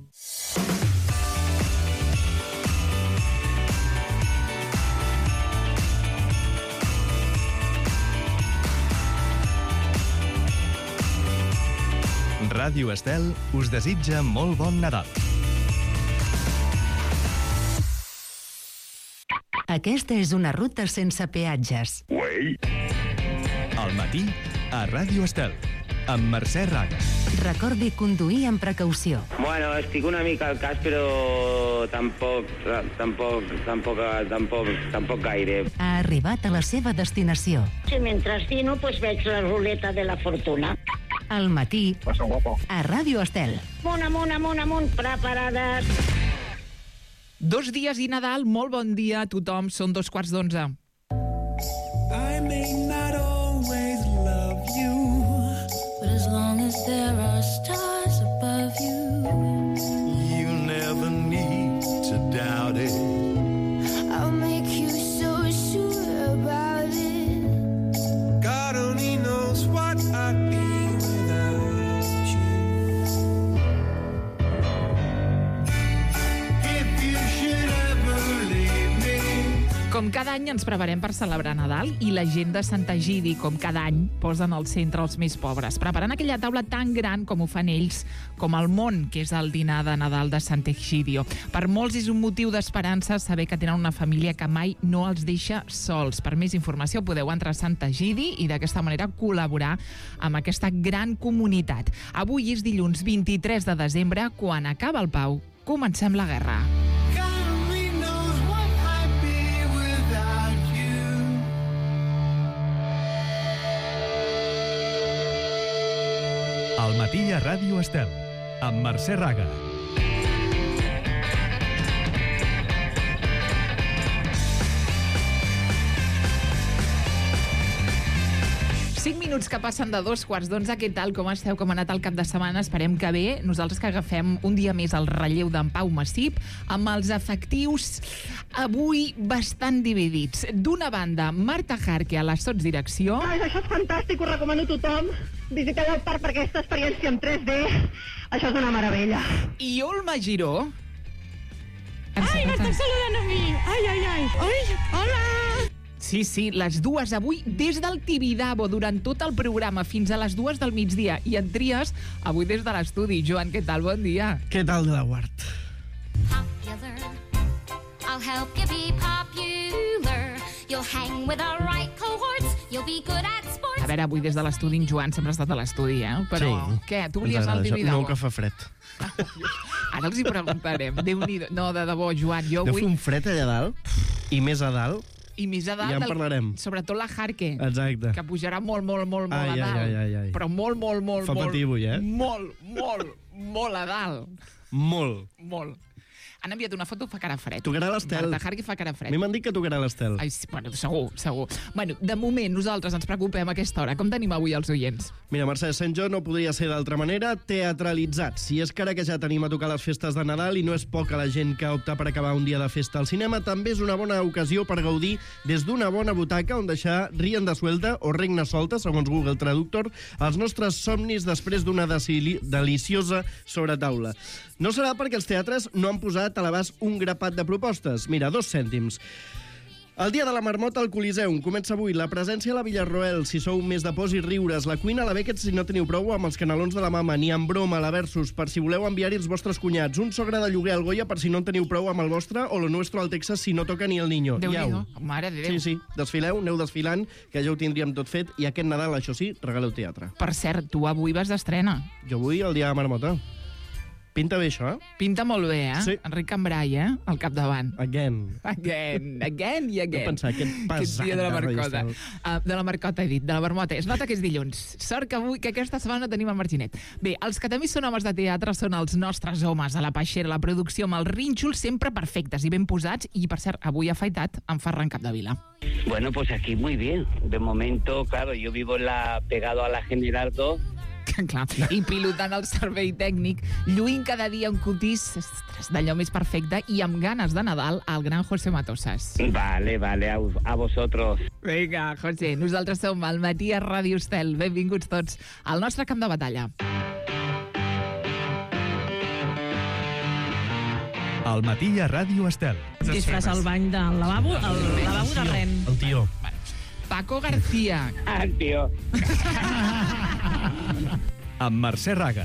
Ràdio Estel us desitja molt bon Nadal. Aquesta és una ruta sense peatges. Al matí, a Ràdio Estel, amb Mercè Raga. Recordi conduir amb precaució. Bueno, estic una mica al cas, però tampoc, tampoc, tampoc, tampoc, tampoc gaire. Ha arribat a la seva destinació. Si mentre dino, pues veig la ruleta de la fortuna. Al matí, a Ràdio Estel. Amunt, amunt, amunt, amunt, preparades. Dos dies i Nadal, molt bon dia a tothom, són dos quarts d'onze. I may not always love you, but as long as there are stars above you, you never need to doubt it. I'll make you so sure about it. God only knows what I'd be without you. If you should ever leave me. Com Com cada any ens preparem per celebrar Nadal i la gent de Sant Egidi, com cada any, posen al centre els més pobres, preparant aquella taula tan gran com ho fan ells, com el món, que és el dinar de Nadal de Sant Egidio. Per molts és un motiu d'esperança saber que tenen una família que mai no els deixa sols. Per més informació podeu entrar a Sant Egidi i d'aquesta manera col·laborar amb aquesta gran comunitat. Avui és dilluns vint-i-tres de desembre, quan acaba el Pau, comencem la guerra. Al matí a Ràdio Estel, amb Mercè Raga. Cinc minuts que passen de dos quarts d'onze. Què tal? Com esteu? Com ha anat el cap de setmana? Esperem que bé. Nosaltres que agafem un dia més el relleu d'en Pau Massip, amb els efectius avui bastant dividits. D'una banda, Marta Jarque a la sotsdirecció. Ai, això és fantàstic, ho recomano a tothom. Visiteu el parc per aquesta experiència en tres D. Això és una meravella. I Olma Giró. Ai, m'estan saludant a mi. Ai, ai, ai. Ai, hola. Sí, sí, les dues avui des del Tibidabo durant tot el programa fins a les dues del migdia. I en tries avui des de l'estudi. Joan, què tal? Bon dia. Què tal, de la Guard? Popular. I'll help you be popular. You'll hang with the right cohorts. You'll be good at sports. A veure, avui des de l'estudi en Joan sempre ha estat a l'estudi, eh? Però sí. Què? Tu volies anar al Tibidabo? No, que fa fred. Ara els hi preguntarem. Déu-n'hi-do. No, de debò, Joan, jo Deu avui... fer un fred allà dalt, i més a dalt. I més a dalt, ja en parlarem. Sobretot la Jarque. Exacte. Que pujarà molt, molt, molt, molt ai, a dalt. Ai, ai, ai. Però molt, molt, molt, Fa molt... patir avui, eh? Molt, molt, molt a dalt. Molt. Molt. Han enviat una foto, fa cara fred. Tocarà l'Estel. Marta Jarque fa cara fred. A mi m'han dit que tocarà l'Estel. Ai, sí, bueno, segur, segur. Bueno, de moment, nosaltres ens preocupem a aquesta hora. Com tenim avui els oients? Mira, Mercè, sent jo no podria ser d'altra manera, teatralitzats. Si és que ara que ja tenim a tocar les festes de Nadal i no és poca la gent que opta per acabar un dia de festa al cinema, també és una bona ocasió per gaudir des d'una bona butaca on deixar rienda suelta o regna solta, segons Google Traductor, els nostres somnis després d'una deliciosa sobretaula. No serà perquè els teatres no han posat a l'abast un grapat de propostes. Mira, dos cèntims. El dia de la marmota al Coliseum comença avui. La presència a la Villarroel, si sou més de pors i riures. La cuina a la Beckett, si no teniu prou, amb els canelons de la mama. Ni en broma, la Versus, per si voleu enviar-hi els vostres cunyats. Un sogre de lloguer al Goya, per si no en teniu prou amb el vostre. O lo nuestro al Texas, si no toca ni el niño. Déu-n'hi-do. Mare de Déu. Sí, sí. Desfileu, aneu desfilant, que ja ho tindríem tot fet. I aquest Nadal, això sí, regaleu teatre. Per cert, tu avui vas d'estrena. Jo vull el dia de la marmota. Pinta bé, això, eh? Pinta molt bé, eh? Sí. Enric Cambrai, eh? Al capdavant. Again. Again, again i again. No pensar, aquest pesat dia de la marcota. de Uh, de la marcota, he dit, de la marmota. Es nota que és dilluns. Sort que avui, que aquesta setmana tenim el Marginet. Bé, els que també són homes de teatre són els nostres homes a la Peixera, la producció amb els rínxols sempre perfectes i ben posats. I, per cert, avui afaitat en Ferran Capdevila. Bueno, pues aquí muy bien. De momento, claro, yo vivo en la, pegado a la General dos. Clar, i pilotant el servei tècnic, lluint cada dia un cotís d'allò més perfecte i amb ganes de Nadal al gran José Matosas. Vale, vale, a, a vosotros. Vinga, José, nosaltres som al matí a Ràdio Estel. Benvinguts tots al nostre camp de batalla. Al matí a Ràdio Estel. Disfressa el bany del lavabo, el lavabo de ren. El tio. Paco García. Ah, el tio. Amb Mercè Raga.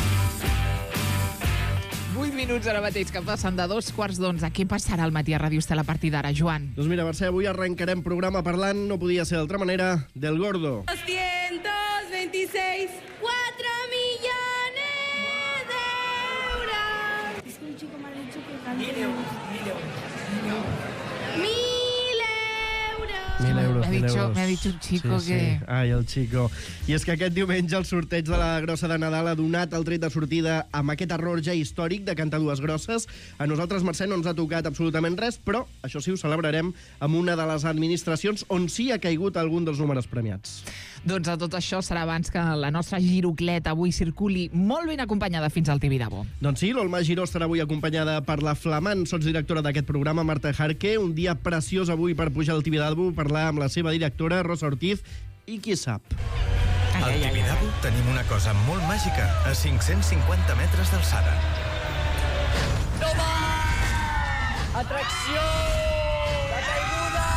vuit minuts ara mateix que passen de dos quarts d'onze. Què passarà al matí a Ràdio Estel a partir d'ara, Joan? Doncs mira, Mercè, avui arrencarem programa parlant, no podia ser d'altra manera, del Gordo. doscientos veintiséis, cuatro millones de euros. Es que un chico me ha dicho que cante. Mil euros, mil euros. Mil euros. Mil euros, me ha mil dicho, euros. Me ha dicho un chico sí, que... Sí. Ai, el chico. I és que aquest diumenge el sorteig de la Grossa de Nadal ha donat el tret de sortida amb aquest error ja històric de cantar dues grosses. A nosaltres, Mercè, no ens ha tocat absolutament res, però això sí, ho celebrarem amb una de les administracions on sí ha caigut algun dels números premiats. Doncs a tot això serà abans que la nostra girocleta avui circuli molt ben acompanyada fins al Tibidabo. Doncs sí, l'Olma Giró estarà avui acompanyada per la flamant sotsdirectora d'aquest programa, Marta Jarque. Un dia preciós avui per pujar al Tibidabo, parlar amb la seva directora, Rosa Ortiz, i qui sap. Al Tibidabo tenim una cosa molt màgica, a cinc-cents cinquanta metres d'alçada. Toma! Atracció! La caiguda!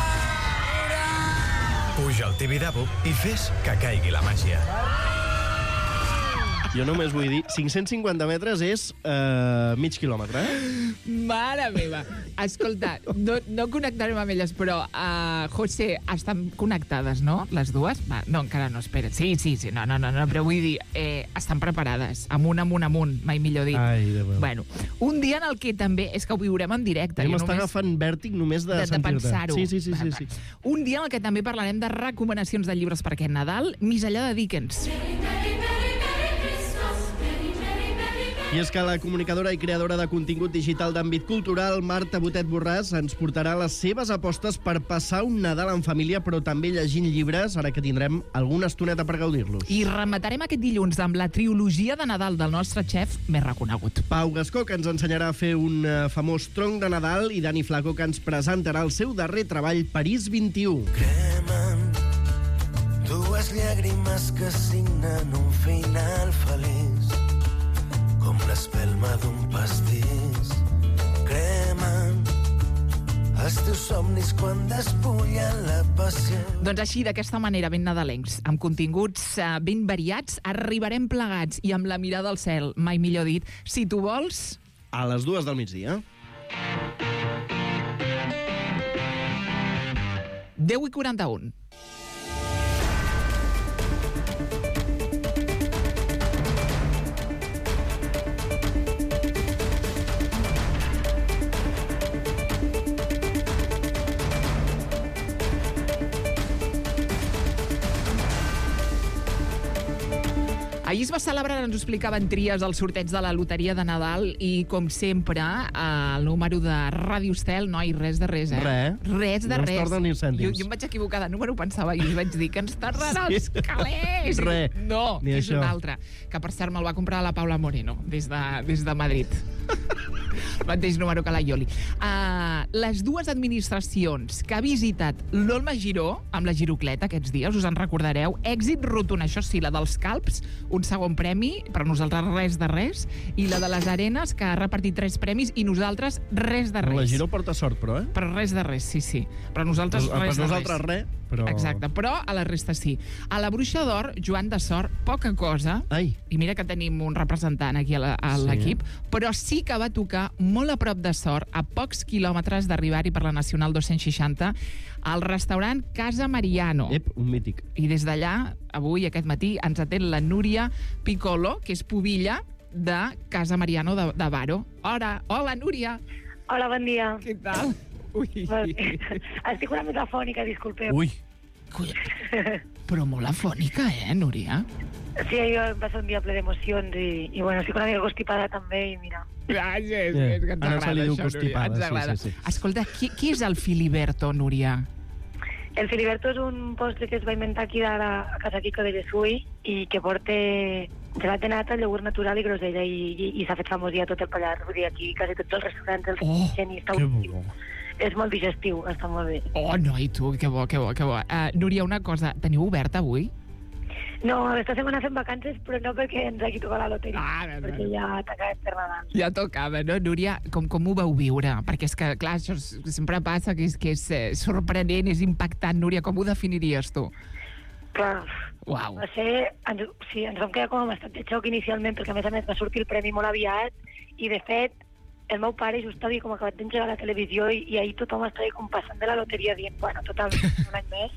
Puja al Tibidabo i fes que caigui la màgia. Jo només vull dir, cinc-cents cinquanta metres és uh, mig quilòmetre, eh? Mare meva. Escolta, no, no connectarem amb elles, però, uh, José, estan connectades, no? Les dues? Va, no, encara no, espera. Sí, sí, sí, no, no, no, no però vull dir, eh, estan preparades. Amunt, amunt, amunt, mai millor dit. Ai, de bo. Bueno, un dia en el que també, és que ho viurem en directe. A mi jo m'està només... agafant vèrtic només de, de, de sentir-te. pensar-ho. Sí, sí, sí, sí, sí. Un dia en el que també parlarem de recomanacions de llibres per aquest Nadal, Més allà de Dickens. I és que la comunicadora i creadora de contingut digital d'àmbit cultural, Marta Botet Borràs, ens portarà les seves apostes per passar un Nadal en família, però també llegint llibres, ara que tindrem alguna estoneta per gaudir-los. I rematarem aquest dilluns amb la trilogia de Nadal del nostre xef més reconegut. Pau Gascó, que ens ensenyarà a fer un uh, famós tronc de Nadal, i Dani Flaco, que ens presentarà el seu darrer treball, París vint-i-u. Cremen dues llàgrimes que signen un final feliç, com l'espelma d'un pastís. Cremen els teus somnis quan despullen la passió. Doncs així, d'aquesta manera, ben nadalencs, amb continguts uh, ben variats, arribarem plegats i amb la mirada al cel, mai millor dit, si tu vols... A les dues del migdia. deu i quaranta-un. Ahir es va celebrar, ens ho explicaven Tries, el sorteig de la loteria de Nadal i, com sempre, el número de Ràdio Estel, noi, res de res, eh? Res. Res de no res. No ens tornen ni cèntims. Jo, jo em vaig equivocar de número, pensava, i us vaig dir que ens tornen els Sí. calés. Res. No, Ni és això. un altre. Que, per cert, me'l va comprar la Paula Moreno, des de, des de Madrid. El mateix número que la Ioli. Uh, les dues administracions que ha visitat l'Olma Giró, amb la girocleta aquests dies, us en recordareu, èxit rotund, això sí, la dels Calps, un segon premi, per nosaltres res de res, i la de les Arenes, que ha repartit tres premis, i nosaltres res de res. La Giró porta sort, però, eh? Però res de res, sí, sí. Però nosaltres Per res de nosaltres res. res, però... Exacte, però a la resta sí. A la Bruixa d'Or, Joan de Sort, poca cosa. Ai. I mira que tenim un representant aquí a la- a Sí. l'equip, però sí que va tocar molt a prop de Sort, a pocs quilòmetres d'arribar-hi per la Nacional dos-cents seixanta, al restaurant Casa Mariano. Ep, un mític. I des d'allà, avui, aquest matí, ens atén la Núria Piccolo, que és pubilla de Casa Mariano de, de Baro. Hola, hola, Núria. Hola, bon dia. Què tal? Ui. Estic una mica fònica, disculpeu. Ui. Però molt afònica, eh, Núria? Sí, jo va ser un dia ple d'emocions i, i bueno, estic una mica constipada també i mira. Gràcies, Eh, és que ens ara agrada se li diu això, constipada, Núria, ens sí, agrada. sí, sí. Escolta, qui, qui és el Filiberto, Núria? El Filiberto és un postre que es va inventar aquí ara a Casa Quico de Jesús i que porta gelat de nata, llegurt natural i grosella i, i, i s'ha fet famós ja a tot el Pallars. Vull dir, aquí quasi tots els restaurants els Oh, gent i està que un- És molt digestiu, està molt bé. Oh, noi, tu, que bo, que bo, que bo. Uh, Núria, una cosa, teniu obert avui? No, aquesta setmana fem vacances, però no perquè ens hagi tocat la loteria, Ah, bé, bé. perquè ja t'acabem per Nadal. Ja tocava, no, Núria? Com, com ho vau viure? Perquè és que, clar, això s- sempre passa, que és, que és eh, sorprenent, és impactant. Núria, com ho definiries tu? Clar, Uau. va ser... Ens, sí, ens vam quedar com en estat de xoc inicialment, perquè a més a més va sortir el premi molt aviat, i de fet, el meu pare just havia com acabat d'engegar la televisió i, i ahir tothom estava com passant de la loteria dient, bueno, total, un any més.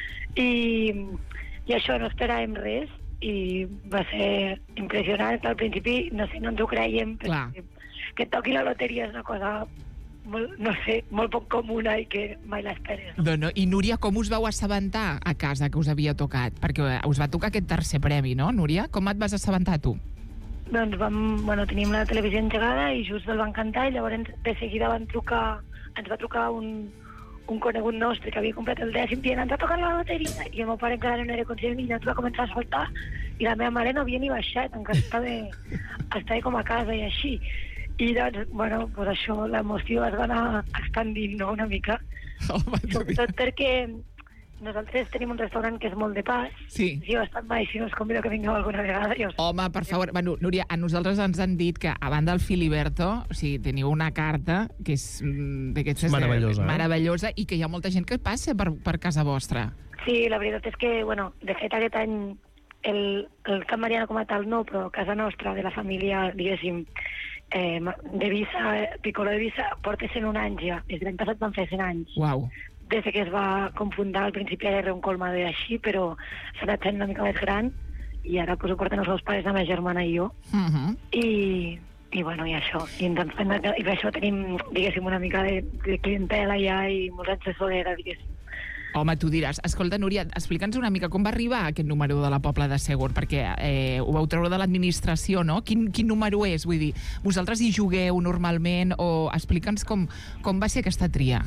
I, I això, no esperàvem res i va ser impressionant. Al principi, no sé, no ens ho creiem, Clar. perquè que et toqui la loteria és una cosa molt, no sé, molt poc comuna i que mai l'esperes. No, no. I, Núria, com us vau assabentar a casa que us havia tocat? Perquè us va tocar aquest tercer premi, no, Núria? Com et vas assabentar, tu? Doncs vam, bueno, teníem la televisió engegada i just el van cantar i llavors de seguida van trucar, ens va trucar un, un conegut nostre que havia comprat el dècim dient ens ha tocat la loteria i el meu pare encara no era conscient i ja ens va començar a saltar i la meva mare no havia ni baixat, encara estava, estava com a casa i així. I doncs, bueno, pues això, l'emoció es va anar expandint, no?, una mica. Home, Sobretot perquè nosaltres tenim un restaurant que és molt de pas. Sí. Si heu estat mai, si no us convido que vingueu alguna vegada. Jo... Home, per favor. Bueno, Núria, a nosaltres ens han dit que, a banda del Filiberto, o sigui, teniu una carta que és mm, d'aquestes... Meravellosa, eh? Meravellosa, i que hi ha molta gent que passa per, per casa vostra. Sí, la veritat és que, bueno, de fet, aquest any el, el Camp Mariano com a tal no, però casa nostra, de la família, diguéssim, eh, de Visa, Piccolo de Visa, porta cent un anys ja. Des de l'any passat van fer cent anys. Uau. Des que es va confundar, al principi era un colmade així, però s'ha anat fent una mica més gran, i ara pues, ho porten els meus pares, la meva germana i jo. Uh -huh. I, i bueno, i això. I, doncs, i per això tenim, diguéssim, una mica de, de clientela ja i molts anys de solera, diguéssim. Home, tu diràs. Escolta, Núria, explica'ns una mica com va arribar aquest número de la Pobla de Segur, perquè eh, ho vau treure de l'administració, no? Quin, quin número és? Vull dir, vosaltres hi jugueu normalment, o explica'ns com, com va ser aquesta tria.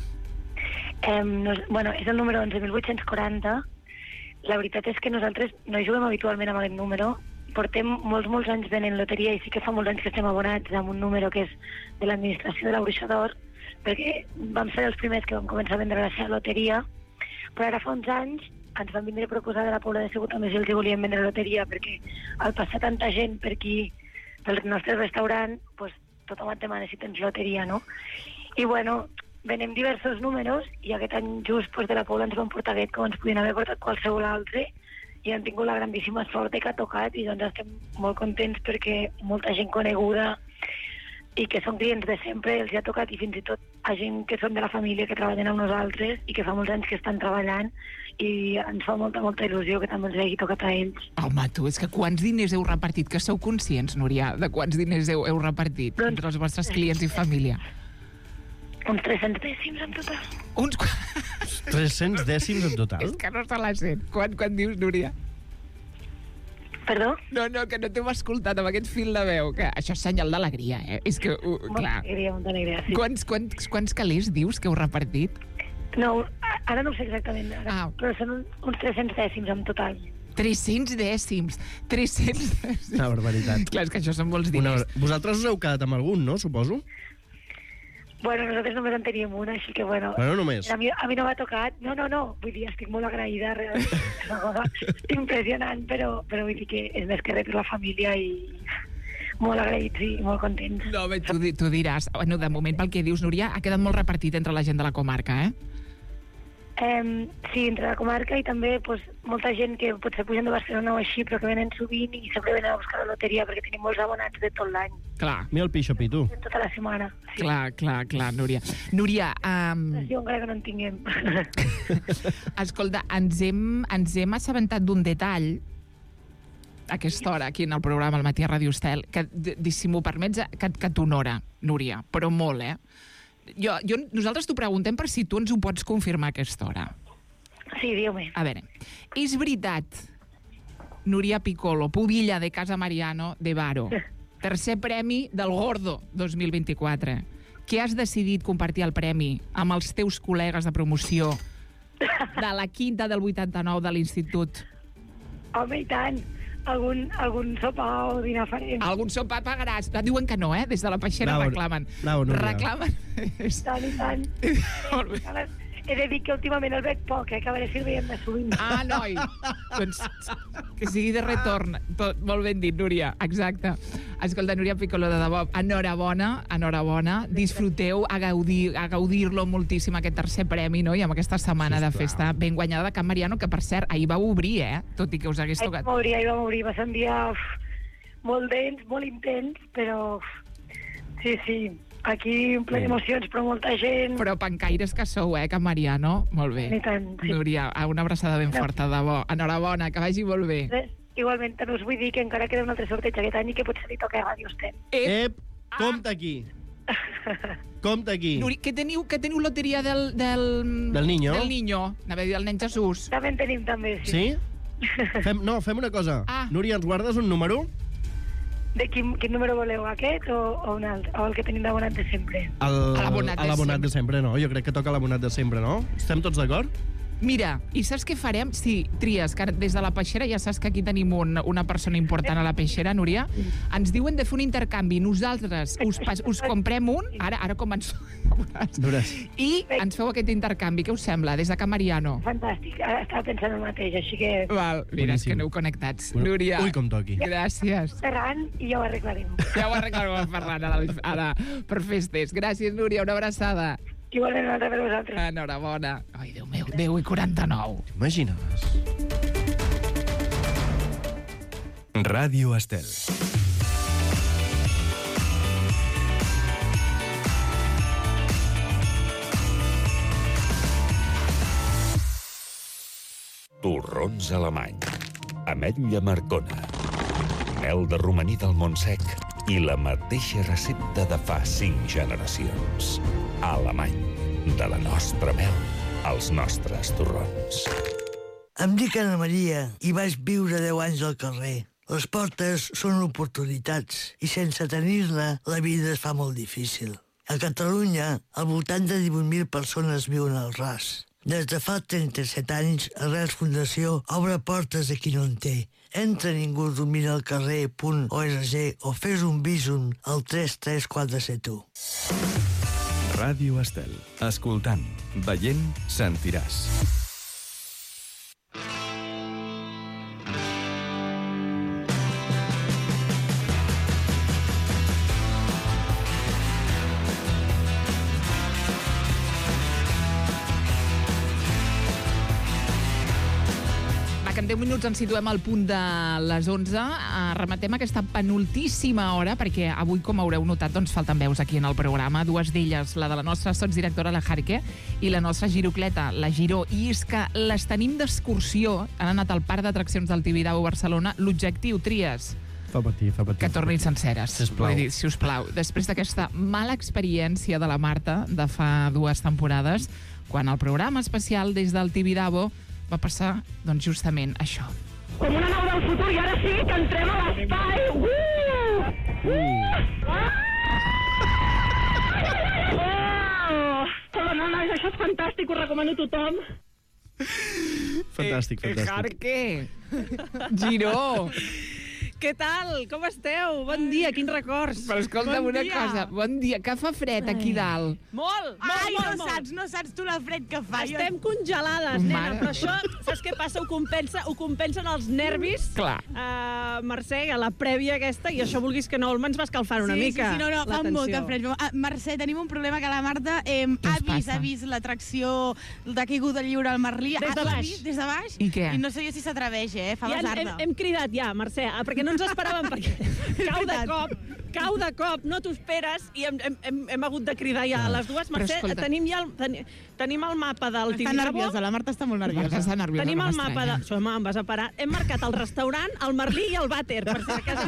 Eh, no, bueno, és el número onze mil vuit-cents quaranta. La veritat és que nosaltres no hi juguem habitualment amb aquest número. Portem molts, molts anys venent loteria, i sí que fa molts anys que estem abonats amb un número que és de l'administració de la Bruixador, perquè vam ser els primers que vam començar a vendre la seva loteria, però ara fa uns anys ens van vindre a proposar de la Pobla de Segur també si els volien vendre loteria, perquè al passar tanta gent per aquí, pel nostre restaurant, pues, tothom et demana si tens loteria, no? I bueno, venem diversos números, i aquest any just pues, de la Pobla ens van portar aquest, com ens podien haver portat qualsevol altre, i han tingut la grandíssima sort que ha tocat, i doncs estem molt contents perquè molta gent coneguda i que són clients de sempre els ha tocat, i fins i tot a gent que són de la família que treballen amb nosaltres i que fa molts anys que estan treballant, i ens fa molta, molta il·lusió que també ens hagi tocat a ells. Home, tu, és que quants diners heu repartit? Que sou conscients, Núria, de quants diners heu, heu repartit doncs, entre els vostres clients i família? Uns tres-cents dècims en total. Uns... tres-cents dècims en total? És que no se la sent. Quan, quan dius, Núria? Perdó? No, no, que no t'heu escoltat amb aquest fil de veu, que això és senyal d'alegria, eh? És que, uh, clar... Molta alegria, molta alegria, sí. Quants, quants, quants calés dius que heu repartit? No, ara no ho sé exactament, ara, ah. però són uns tres-cents dècims en total. tres-cents dècims. tres-cents dècims. Una barbaritat. Clar, és que això són molts diners. Una... Vosaltres us heu quedat amb algun, no, suposo? Bueno, nosaltres només en teníem una, així que bueno... Bueno, només. A mi, a mi no m'ha tocat. No, no, no. Vull dir, estic molt agraïda, realment. És una cosa impressionant, però, però vull dir que és més que res per la família i molt agraïts i molt contents. No, bé, tu, tu diràs... Bueno, de moment, pel que dius, Núria, ha quedat molt repartit entre la gent de la comarca, eh? Um, sí, entre la comarca, i també pues, molta gent que potser pugen de Barcelona o així, però que venen sovint i sempre venen a buscar la loteria, perquè tenim molts abonats de tot l'any. Clar. Mira el pixopi, tu. Tota la setmana. Sí. Clar, clar, clar, Núria. Núria... Um... Sí, encara que no en tinguem. Escolta, ens hem, ens hem assabentat d'un detall a aquesta hora, aquí en el programa al matí a Ràdio Estel, que, si m'ho permets, que, que t'honora, Núria, però molt, eh? Jo, jo, nosaltres t'ho preguntem per si tu ens ho pots confirmar a aquesta hora. Sí, diu-me. A veure, és veritat, Núria Piccolo, pubilla de Casa Mariano de Baro, tercer premi del Gordo dos mil vint-i-quatre, que has decidit compartir el premi amb els teus col·legues de promoció de la quinta del vuitanta-nou de l'Institut? Home, i tant. Algun, algun sopar o dinar farem. Algun sopar pagaràs. Diuen que no, eh? Des de la peixera bravo, reclamen. Bravo, Núria. Reclamen. Tant i tant. Molt bé. He de dir que últimament el veig poc, eh? Que a veure si el veiem més sovint. Ah, noi. Doncs que sigui de retorn. Tot, molt ben dit, Núria. Exacte. Escolta, Núria Piccolo, de debò, enhorabona, enhorabona. Disfruteu a gaudir a gaudir-lo moltíssim, aquest tercer premi, no? I amb aquesta setmana de festa ben guanyada de Camp Mariano, que, per cert, ahir va obrir, eh? Tot i que us hagués tocat. Ahir va obrir, ahir va obrir. Va ser un dia uf, molt dens, molt intens, però... Uf, sí, sí... Aquí en ple d'emocions, però molta gent... Però pancaires que sou, eh, Camp Mariano? Molt bé. I tant, sí. Núria, una abraçada ben forta, de bo. Enhorabona, que vagi molt bé. Res, igualment, no us vull dir que encara queda un altre sorteig aquest any i que potser li toca a Ràdio Estel. Ep, compte aquí. Compte aquí. Núria, que teniu, que teniu loteria del... Del, del niño. Del niño, anava a dir del nen Jesús. També en tenim, també, sí. Sí? Fem, no, fem una cosa. Ah. Núria, ens guardes un número? De quin, quin número voleu, aquest o, o un altre? O el que tenim d'abonat de sempre? El, a l'abonat de, de sempre, no? Jo crec que toca l'abonat de sempre, no? Estem tots d'acord? Mira, i saps què farem? Sí, Tries, que des de la peixera ja saps que aquí tenim un, una persona important a la peixera, Núria. Ens diuen de fer un intercanvi. Nosaltres us, pas, us comprem un, ara, ara com ens... I ens feu aquest intercanvi. Què us sembla, des de Can Mariano? Fantàstic, ara estava pensant el mateix, així que... Val, mira, és que aneu connectats. Bueno, Núria. Ui, com toqui. Gràcies. Ferran, i ja ho arreglarem. Ja ho arreglarem amb Ferran ara, ara per festes. Gràcies, Núria, una abraçada. Igualment, una altra per vosaltres. Enhorabona. Ai, Déu meu, deu i quaranta-nou. Imaginaves. Ràdio Estel. Torrons alemany, ametlla marcona, mel de romaní del Montsec i la mateixa recepta de fa cinc generacions. Alemany, de la nostra mel als nostres torrons. Em dic Anna Maria i vaig viure deu anys al carrer. Les portes són oportunitats i sense tenir-ne la vida es fa molt difícil. A Catalunya, al voltant de divuit mil persones viuen al ras. Des de fa trenta-set anys, Arrels Fundació obre portes a qui no en té. Entra ningú domina el carrer punt org o fes un bíson al tres tres quatre set u. Ràdio Estel. Escoltant, veient, sentiràs. En deu minuts ens situem al punt de les onze. Uh, rematem aquesta penultíssima hora, perquè avui, com haureu notat, doncs falten veus aquí en el programa. Dues d'elles, la de la nostra sotsdirectora, la Jarque, i la nostra girocleta, la Giró. I és que les tenim d'excursió. Han anat al parc d'atraccions del Tibidabo Barcelona. L'objectiu, Tries, Fa patir, fa patir. que tornin senceres. Sisplau. Vull dir, si us plau. Després d'aquesta mala experiència de la Marta de fa dues temporades, quan el programa especial des del Tibidabo va passar, doncs, justament això. Com una nau del futur, i ara sí que entrem a l'espai. Uh! Uh! Oh! Oh, no, nois, això és fantàstic, ho recomano a tothom. Fantàstic, Eh, fantàstic. Jarque! Giró! Què tal? Com esteu? Bon dia, quins records. Però escolta'm bon una dia. cosa, bon dia, que fa fred aquí dalt. Molt, molt, Ai, molt, no molt. saps, no saps tu la fred que fa. Estem congelades, nena, Mare. però això, saps què passa? Ho, compensa, ho compensen els nervis. Clar. Uh, Mercè, a la prèvia aquesta, i això vulguis que no, me'ns va escalfant una sí, mica. Sí, sí, no, no, fa la molta tensió. fred. Ah, Mercè, tenim un problema que la Marta eh, Què ha us vist, passa? ha vist l'atracció de caiguda lliure al Merlí. Des de Ah, l'ha baix. vist Des de baix. I què? I no sabia si s'atreveix, eh? Fa Ja hem, basarda. hem cridat ja, Mercè, ah, perquè no ens esperàvem, perquè cau de cop, cau de cop, no t'ho esperes, i hem, hem, hem, hem hagut de cridar ja a les dues. Però Mercè, escolta- tenim ja el, ten, tenim el mapa del Està Tibidabo. nerviosa, la Marta està molt Marta nerviosa. està nerviosa, Tenim no el mapa de... m'estranya. Això, home, em vas a parar. Hem marcat el restaurant, el Merlí i el vàter, per si de casa...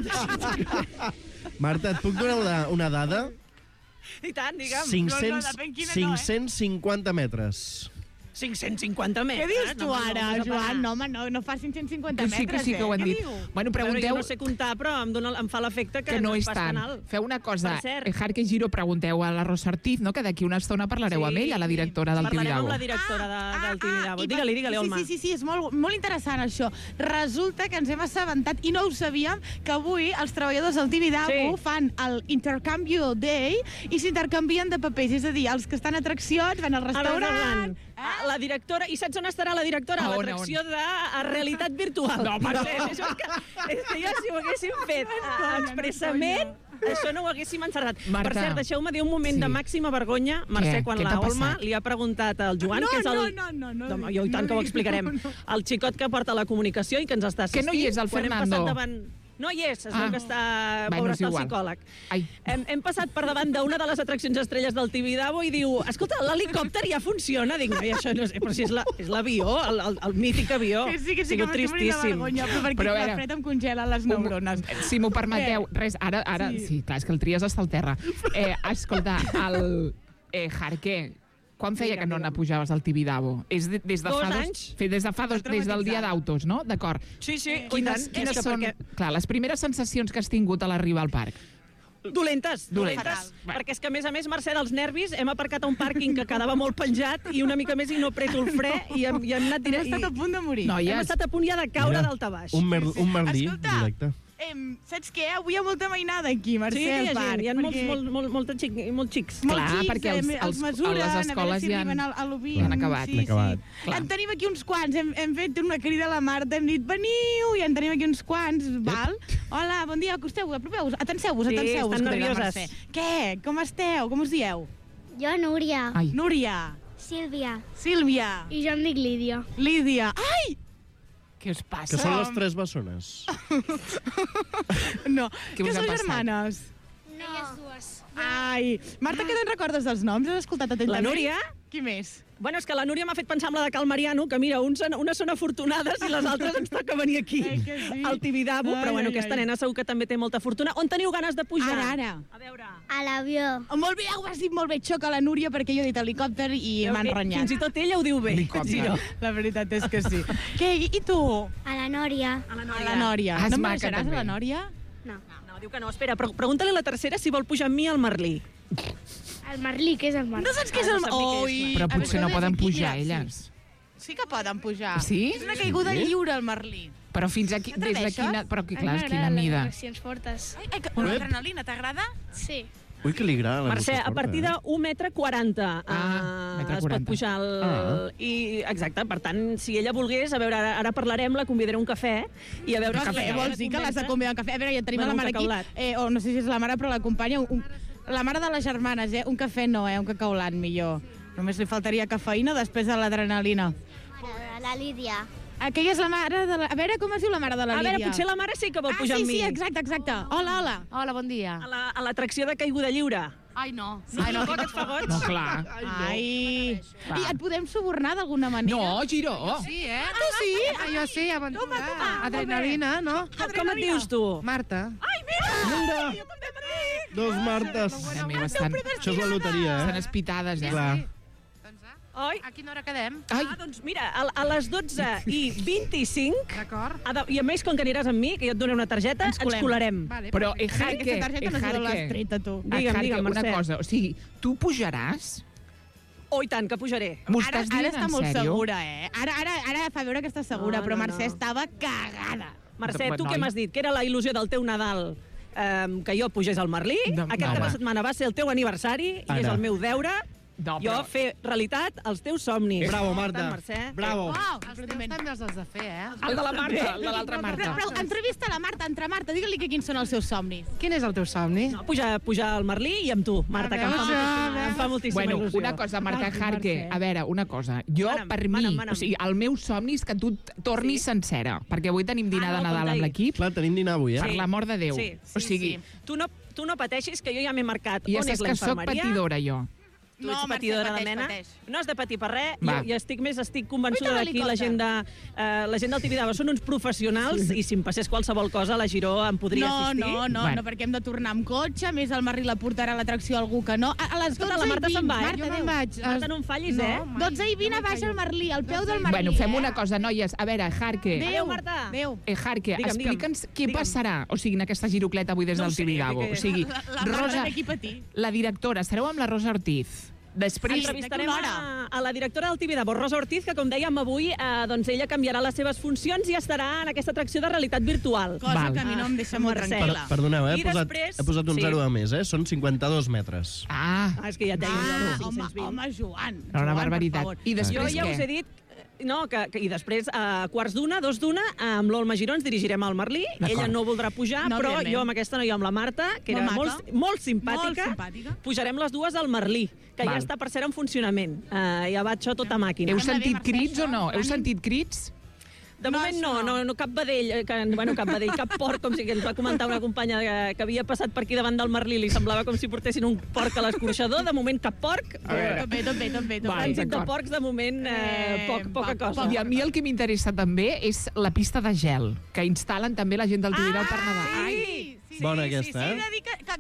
Marta, et puc donar una, una dada? I tant, digue'm. cinc-cents, depèn quina no, eh? cinc-cents cinquanta metres. cinc-cents cinquanta Què metres. dius tu no, no, ara, no, no, Joan? No, home, no, no fa cinc-cents cinquanta Que sí, metres, que sí que ho han eh? dit. Què diu? Bueno, pregunteu... Bueno, jo no sé comptar, però em, dona, em fa l'efecte que, que no és pas tant. tan alt. Feu una cosa, Per cert. eh, Jarque i Giro, pregunteu a la Rosa Ortiz, no? Que d'aquí una estona parlareu Sí, amb ella, la directora del Parlarem Tibidabo. amb la directora de, del Tibidabo. i Digue-li, per- digue-li, sí, Olma. Sí, sí, sí, és molt, molt interessant això. Resulta que ens hem assabentat, i no ho sabíem, que avui els treballadors del Tibidabo Sí. fan el Intercambio Day i s'intercanvien de papers. És a dir, els que estan a atraccions van al Ara restaurant... Ah, la directora, i saps on estarà la directora? A A on, l'atracció de a realitat virtual. No, per Mercè, això és que, és que ja si ho haguéssim fet ah, expressament, això no ho haguéssim encertat. Marta. Per cert, deixeu-me dir un moment Sí. de màxima vergonya, Mercè, Què? quan Què la t'ha Olma passat? li ha preguntat al Joan, No, que és el... no, no, no, no, Home, jo i tant no que ho digui- explicarem. no, no. El xicot que porta la comunicació i que ens està Que assistint. no hi és, el quan hem Fernando. passat davant... No hi és, es Ah. veu que està... Bé, no Pobre, és està el igual. psicòleg. Ai. Hem, hem passat per davant d'una de les atraccions estrelles del Tibidabo i diu, escolta, l'helicòpter ja funciona. Dic, noi, això no és... Però si és la- és l'avió, el, el, el mític avió. Que sí, que sí, Sigo que m'estic morint de tristíssim. vergonya, però perquè Però a la veure, fred em congela les neurones. Si m'ho permeteu, res, ara, ara sí. sí, clar, és que el Tries està al terra. Eh, escolta, el eh, Jarque, quan feia que no n'apujaves al Tibidabo? És de, des de Dos fa dos, anys. Fe, des de fa dos, des del dia d'autos, no? D'acord. Sí, sí, i Quines, tant. quines És que són, perquè- clar, les primeres sensacions que has tingut a l'arribar al parc? Dolentes, dolentes. Perquè és que, a més a més, Mercè, dels nervis, hem aparcat a un pàrquing que quedava molt penjat i una mica més i no apreto el fre i hem, i hem anat directe. Hem estat a punt de morir. Hem estat a punt ja de caure Mira, d'alta baix. Un, mer un merlí Escolta, directe. Em, saps què? Avui hi ha molta mainada aquí, Mercè, Sí, hi ha al parc. gent, hi ha molts, perquè- molt, molt, molt, xic, molt xics. Molt Clar, xics, perquè els- eh, els- mesuren, les a veure escoles si ja han- arriben al, a l'Ovint. ja han acabat. Sí, Han acabat. sí. En tenim aquí uns quants, hem, hem fet una crida a la Marta, hem dit, veniu, i en tenim aquí uns quants, val? Hola, bon dia, acosteu-vos, apropeu-vos, atenceu-vos, Sí, atenceu-vos. estan que ve la nervioses. Mercè. Què? Com esteu? Com us dieu? Jo, Núria. Ai. Núria. Sílvia. Sílvia. I jo em dic Lídia. Lídia. Ai! Què us passa? Que són les tres bessones. No, Què que us ha sou passat? germanes. No. Elles dues. Ai, Marta, què te'n recordes dels noms? Has escoltat atentament? La Núria? Qui més? Bueno, és que la Núria m'ha fet pensar en la de Cal Mariano, que mira, uns, unes són afortunades i les altres ens toca venir aquí, Ai, que sí. al Tibidabo, Ai, però bueno, ai, aquesta ai. nena segur que també té molta fortuna. On teniu ganes de pujar? Ara, ara. A veure... A l'avió. Oh, molt bé, ho has dit molt bé, xoca la Núria, perquè jo he dit helicòpter i m'han Eh, renyat. Fins i tot ella ho diu bé. Sí, no? La veritat és que sí. Què, i, i tu? A la Nòria. A la A Núria. la Nòria. Ah, és no em maca, deixaràs a també. la Nòria? No. No, diu que no. Espera, però pregunta-li a la tercera si vol pujar amb mi al Merlí. El Merlí, què és el Merlí? No saps què és Ah, el... no sap ni què és, Oi, Però a potser veure, no des poden d'aquí, pujar, mira, elles. Sí. sí que poden pujar. Sí? És una caiguda Sí? lliure, el Merlí. Però fins aquí, des de T'atreveixes? quina... Però, que, clar, quina mida. les accions fortes. Ai, ai, que- l'adrenalina, t'agrada? Sí. Ui, que li agrada la Mercè, cosa a partir forta, d'un metre quaranta Ah, metre es pot quaranta. pujar el... Ah. I, exacte, per tant, si ella volgués, a veure, ara, ara parlarem, la convidaré a un cafè i a veure... No, si què la vols dir que l'has de convidar a un cafè? A veure, ja tenim Bueno, la un mare aquí, cacaulat. eh, o no sé si és la mare, però l'acompanya. Un, la mare de les germanes, eh? Un cafè no, eh? Un cacaulat, millor. Només li faltaria cafeïna després de l'adrenalina. La Lídia. Aquella és la mare de la... A veure, com es diu la mare de la A Lídia? veure, potser la mare sí que vol ah, pujar sí, amb mi. sí, exacte, exacte. Hola, hola. Hola, bon dia. A la- a l'atracció de caiguda lliure. Ai, no. Ai, no, que et fa goig? No, clar. Ai. Va. I et podem subornar d'alguna manera? No, Giró. Sí, eh? Ah, tu sí? Ah, jo sí, aventura. Toma, toma, Adrenalina, no? Com, com et dius tu? Marta. Ai, mira! Mira! Jo també me dic! Dos Martes. Mare meva, estan, Això és la loteria, estan eh? espitades, eh? Clar. Doncs, eh? Oi? A quina hora quedem? Ai, Ah, doncs mira, a, a les dotze i vint-i-cinc, D'acord. a de- i a més, com que aniràs amb mi, que jo et donaré una targeta, ens, colem. colarem. Vale, però perfecte. Ejarque, Aquesta targeta no sé d'on l'has treta, tu. Digue'm, Ejarque, digue'm, una Mercè. cosa, o sigui, tu pujaràs? Oh, i tant, que pujaré. M'ho Ara, estàs ara dient està en molt sèrio? segura, eh? Ara, ara, ara fa veure que està segura, No, però no, Mercè no. estava cagada. Mercè, tu Noi. què m'has dit? Que era la il·lusió del teu Nadal um, que jo pugés al Merlí. No, Aquest no, cap de home. setmana va ser el teu aniversari i Ara. és el meu deure No, jo però- fer realitat els teus somnis. Bravo, Per Marta. tant, Mercè, Bravo. Uau, els teus també els has de fer, eh? El de la Marta, el de l'altra Però, Marta. però entrevista la Marta, entre Marta, digue-li que quins són els seus somnis. Quin és el teu somni? No, pujar, pujar al Merlí i amb tu, Marta, que em fa, veus, moltíssima, em fa moltíssima Bueno, il·lusió. una cosa, Marta Ai, Jarque, Mercè. a veure, una cosa. Jo, Mana'm, per mi, mana'm, mana'm. o sigui, el meu somni és que tu t- tornis Sí? sencera, perquè avui tenim dinar Ah, no, de Nadal com amb t'he l'equip. Clar, tenim dinar avui, eh? Per l'amor de Déu. Sí, o sigui, Tu no, tu no pateixis, que jo ja m'he marcat ja on és saps la que sóc infermeria. patidora, jo. Tu No, ets Mercè, patidora pateix, de mena. pateix. No has de patir per res. Va. Jo, jo estic més estic convençuda Vull de que la gent, de, uh, la gent del Tibidabo són uns professionals i si em passés qualsevol cosa, la Giró em podria No, assistir. no, no, Bueno. no, perquè hem de tornar amb cotxe, a més el Marri la portarà a l'atracció algú que no. A, a les Escolta, dotze la Marta i vint. se'n va, eh? Marta, Jo adéu. me'n vaig. Marta, no em fallis, no, eh? dotze i vint a baix el Merlí, al peu del Merlí, Bueno, fem eh? una cosa, noies. A veure, Jarque. Adéu, Adéu, Marta. Adéu. Eh, Jarque, Digue'm, explica'ns què digue'm. passarà, o sigui, en aquesta girocleta avui des No ho del sé, Tibidabo. perquè- O sigui, La, la Marta Rosa, ve aquí a patir. la directora, estareu amb la Rosa Ortiz. Després... Entrevistarem d'aquí una a, a la directora del Tibidabo, Rosa Ortiz, que com dèiem avui, eh, doncs ella canviarà les seves funcions i estarà en aquesta atracció de realitat virtual. Cosa Val. que a mi no em deixa molt Mercè. Per, tranquil·la. perdoneu, eh? I He posat, després- he posat un sí. zero a més, eh? Són cinquanta-dos metres. Ah, Ah, és que ja et deia Ah, jo, home, cinc cents vint. home, Joan. era una Joan, per barbaritat. favor. I Jo després ja què? us he dit no, que, que, i després a quarts d'una, dos d'una, amb l'Olma Giró ens dirigirem al Merlí. D'acord. Ella no voldrà pujar, No, però evidentment. jo amb aquesta noia, amb la Marta, que era Molt molt, maca. molt, simpàtica, Molt simpàtica. pujarem les dues al Merlí, que Val. ja està per ser en funcionament. Uh, ja va això tota màquina. Heu Hem de dir, sentit Mercè, crits o això? no? Heu Anem. sentit crits? De No, moment no, això no, no. no cap vedell, eh, que, bueno, cap vedell, cap porc, com si que ens va comentar una companya que, que havia passat per aquí davant del Merlí, li semblava com si portessin un porc a l'escorxador, de moment cap porc. A veure. Tot bé, tot bé, tot bé. Tot Val, bé. Trànsit de d'acord. porcs, de moment, eh, Eh, poc, poca poc, cosa. I a mi el que m'interessa també és la pista de gel, que instal·len també la gent del Tibidabo per Nadal. Sí, sí, Bona sí, aquesta, sí, eh? He de dir que, que, que, que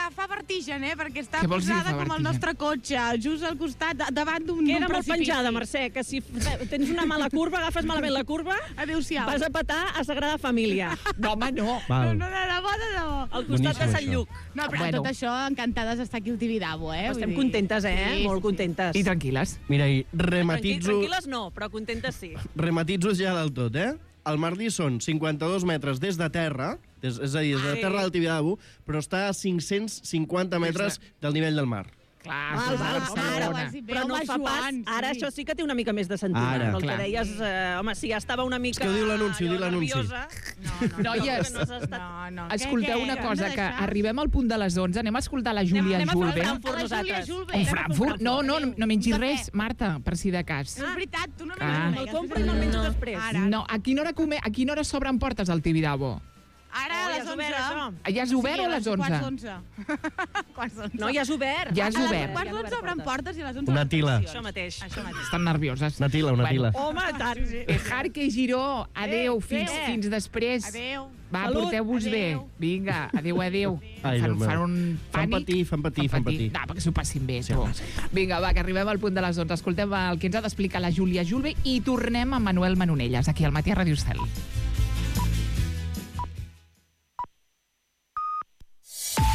fa vertigen, eh? Perquè està Què vols dir, posada fa com el vertigen? nostre cotxe, just al costat, da- davant d'un Queda d'un molt precipici. penjada, Mercè, que si f- tens una mala curva, agafes malament la curva, Adéu-siau. vas a petar a Sagrada Família. No, home, no. Val. No, de debò, de debò. Al costat de Boníssim, Sant això. Lluc. No, però Bueno. tot això, encantades d'estar aquí al Tibidabo, eh? Estem Vull dir- contentes, eh? Sí, Molt sí. contentes. I tranquil·les. Mira, i Tranqui rematitzo, tranquil·les no, però contentes sí. rematitzo ja del tot, eh? El Mardí són cinquanta-dos metres des de terra, des, és a dir, des de Sí. terra del Tibidabo, però està a cinc-cents cinquanta metres del nivell del mar. Clar, Val, és a val, Barcelona. ara, però no fa pas... Ara això sí que té una mica més de sentit. Ara. El que Clar. deies, eh, home, si ja estava una mica... És que ho diu l'anunci, ho diu allò l'anunci. nerviosa, Noies, no s'ha estat... No, no. escolteu Què, què? una Hem cosa, de que deixar? arribem al punt de les onze, anem a escoltar la Júlia anem a fer el Julve. Frankfurt A la Júlia nosaltres. Julve. Un Anem a fer Frankfurt? No, no, no, no mengis Un cafè. res, Marta, per si de cas. És veritat, tu no Ah. me Me'l compro i me'l menjo després. Ara, No, a quina hora, come, a quina hora s'obren portes al Tibidabo? ara Oh, a ja les és obert, onze. això. Ja és obert o a les onze? Quarts onze. Quarts onze. No, ja és obert. Ja és A les obert. quarts d'onze obren portes i a les onze... Una les tila. actuacions. Això mateix. Això mateix. Estan nervioses. Una tila, una tila. Home, tant. Ejarque Giró, adeu, Eh, fins, eh. fins després. Adéu. Va, Salut. porteu-vos bé. Adéu. Vinga, adeu, adeu. Ai, fan, Déu meu. fan un Fan pànic. patir, fan patir, fan patir. No, perquè s'ho passin bé, tu. Vinga, va, que arribem al punt de les onze. Escoltem el que ens ha d'explicar la Júlia Julve i tornem amb Manuel Manonelles, aquí al Matí a Ràdio Estel.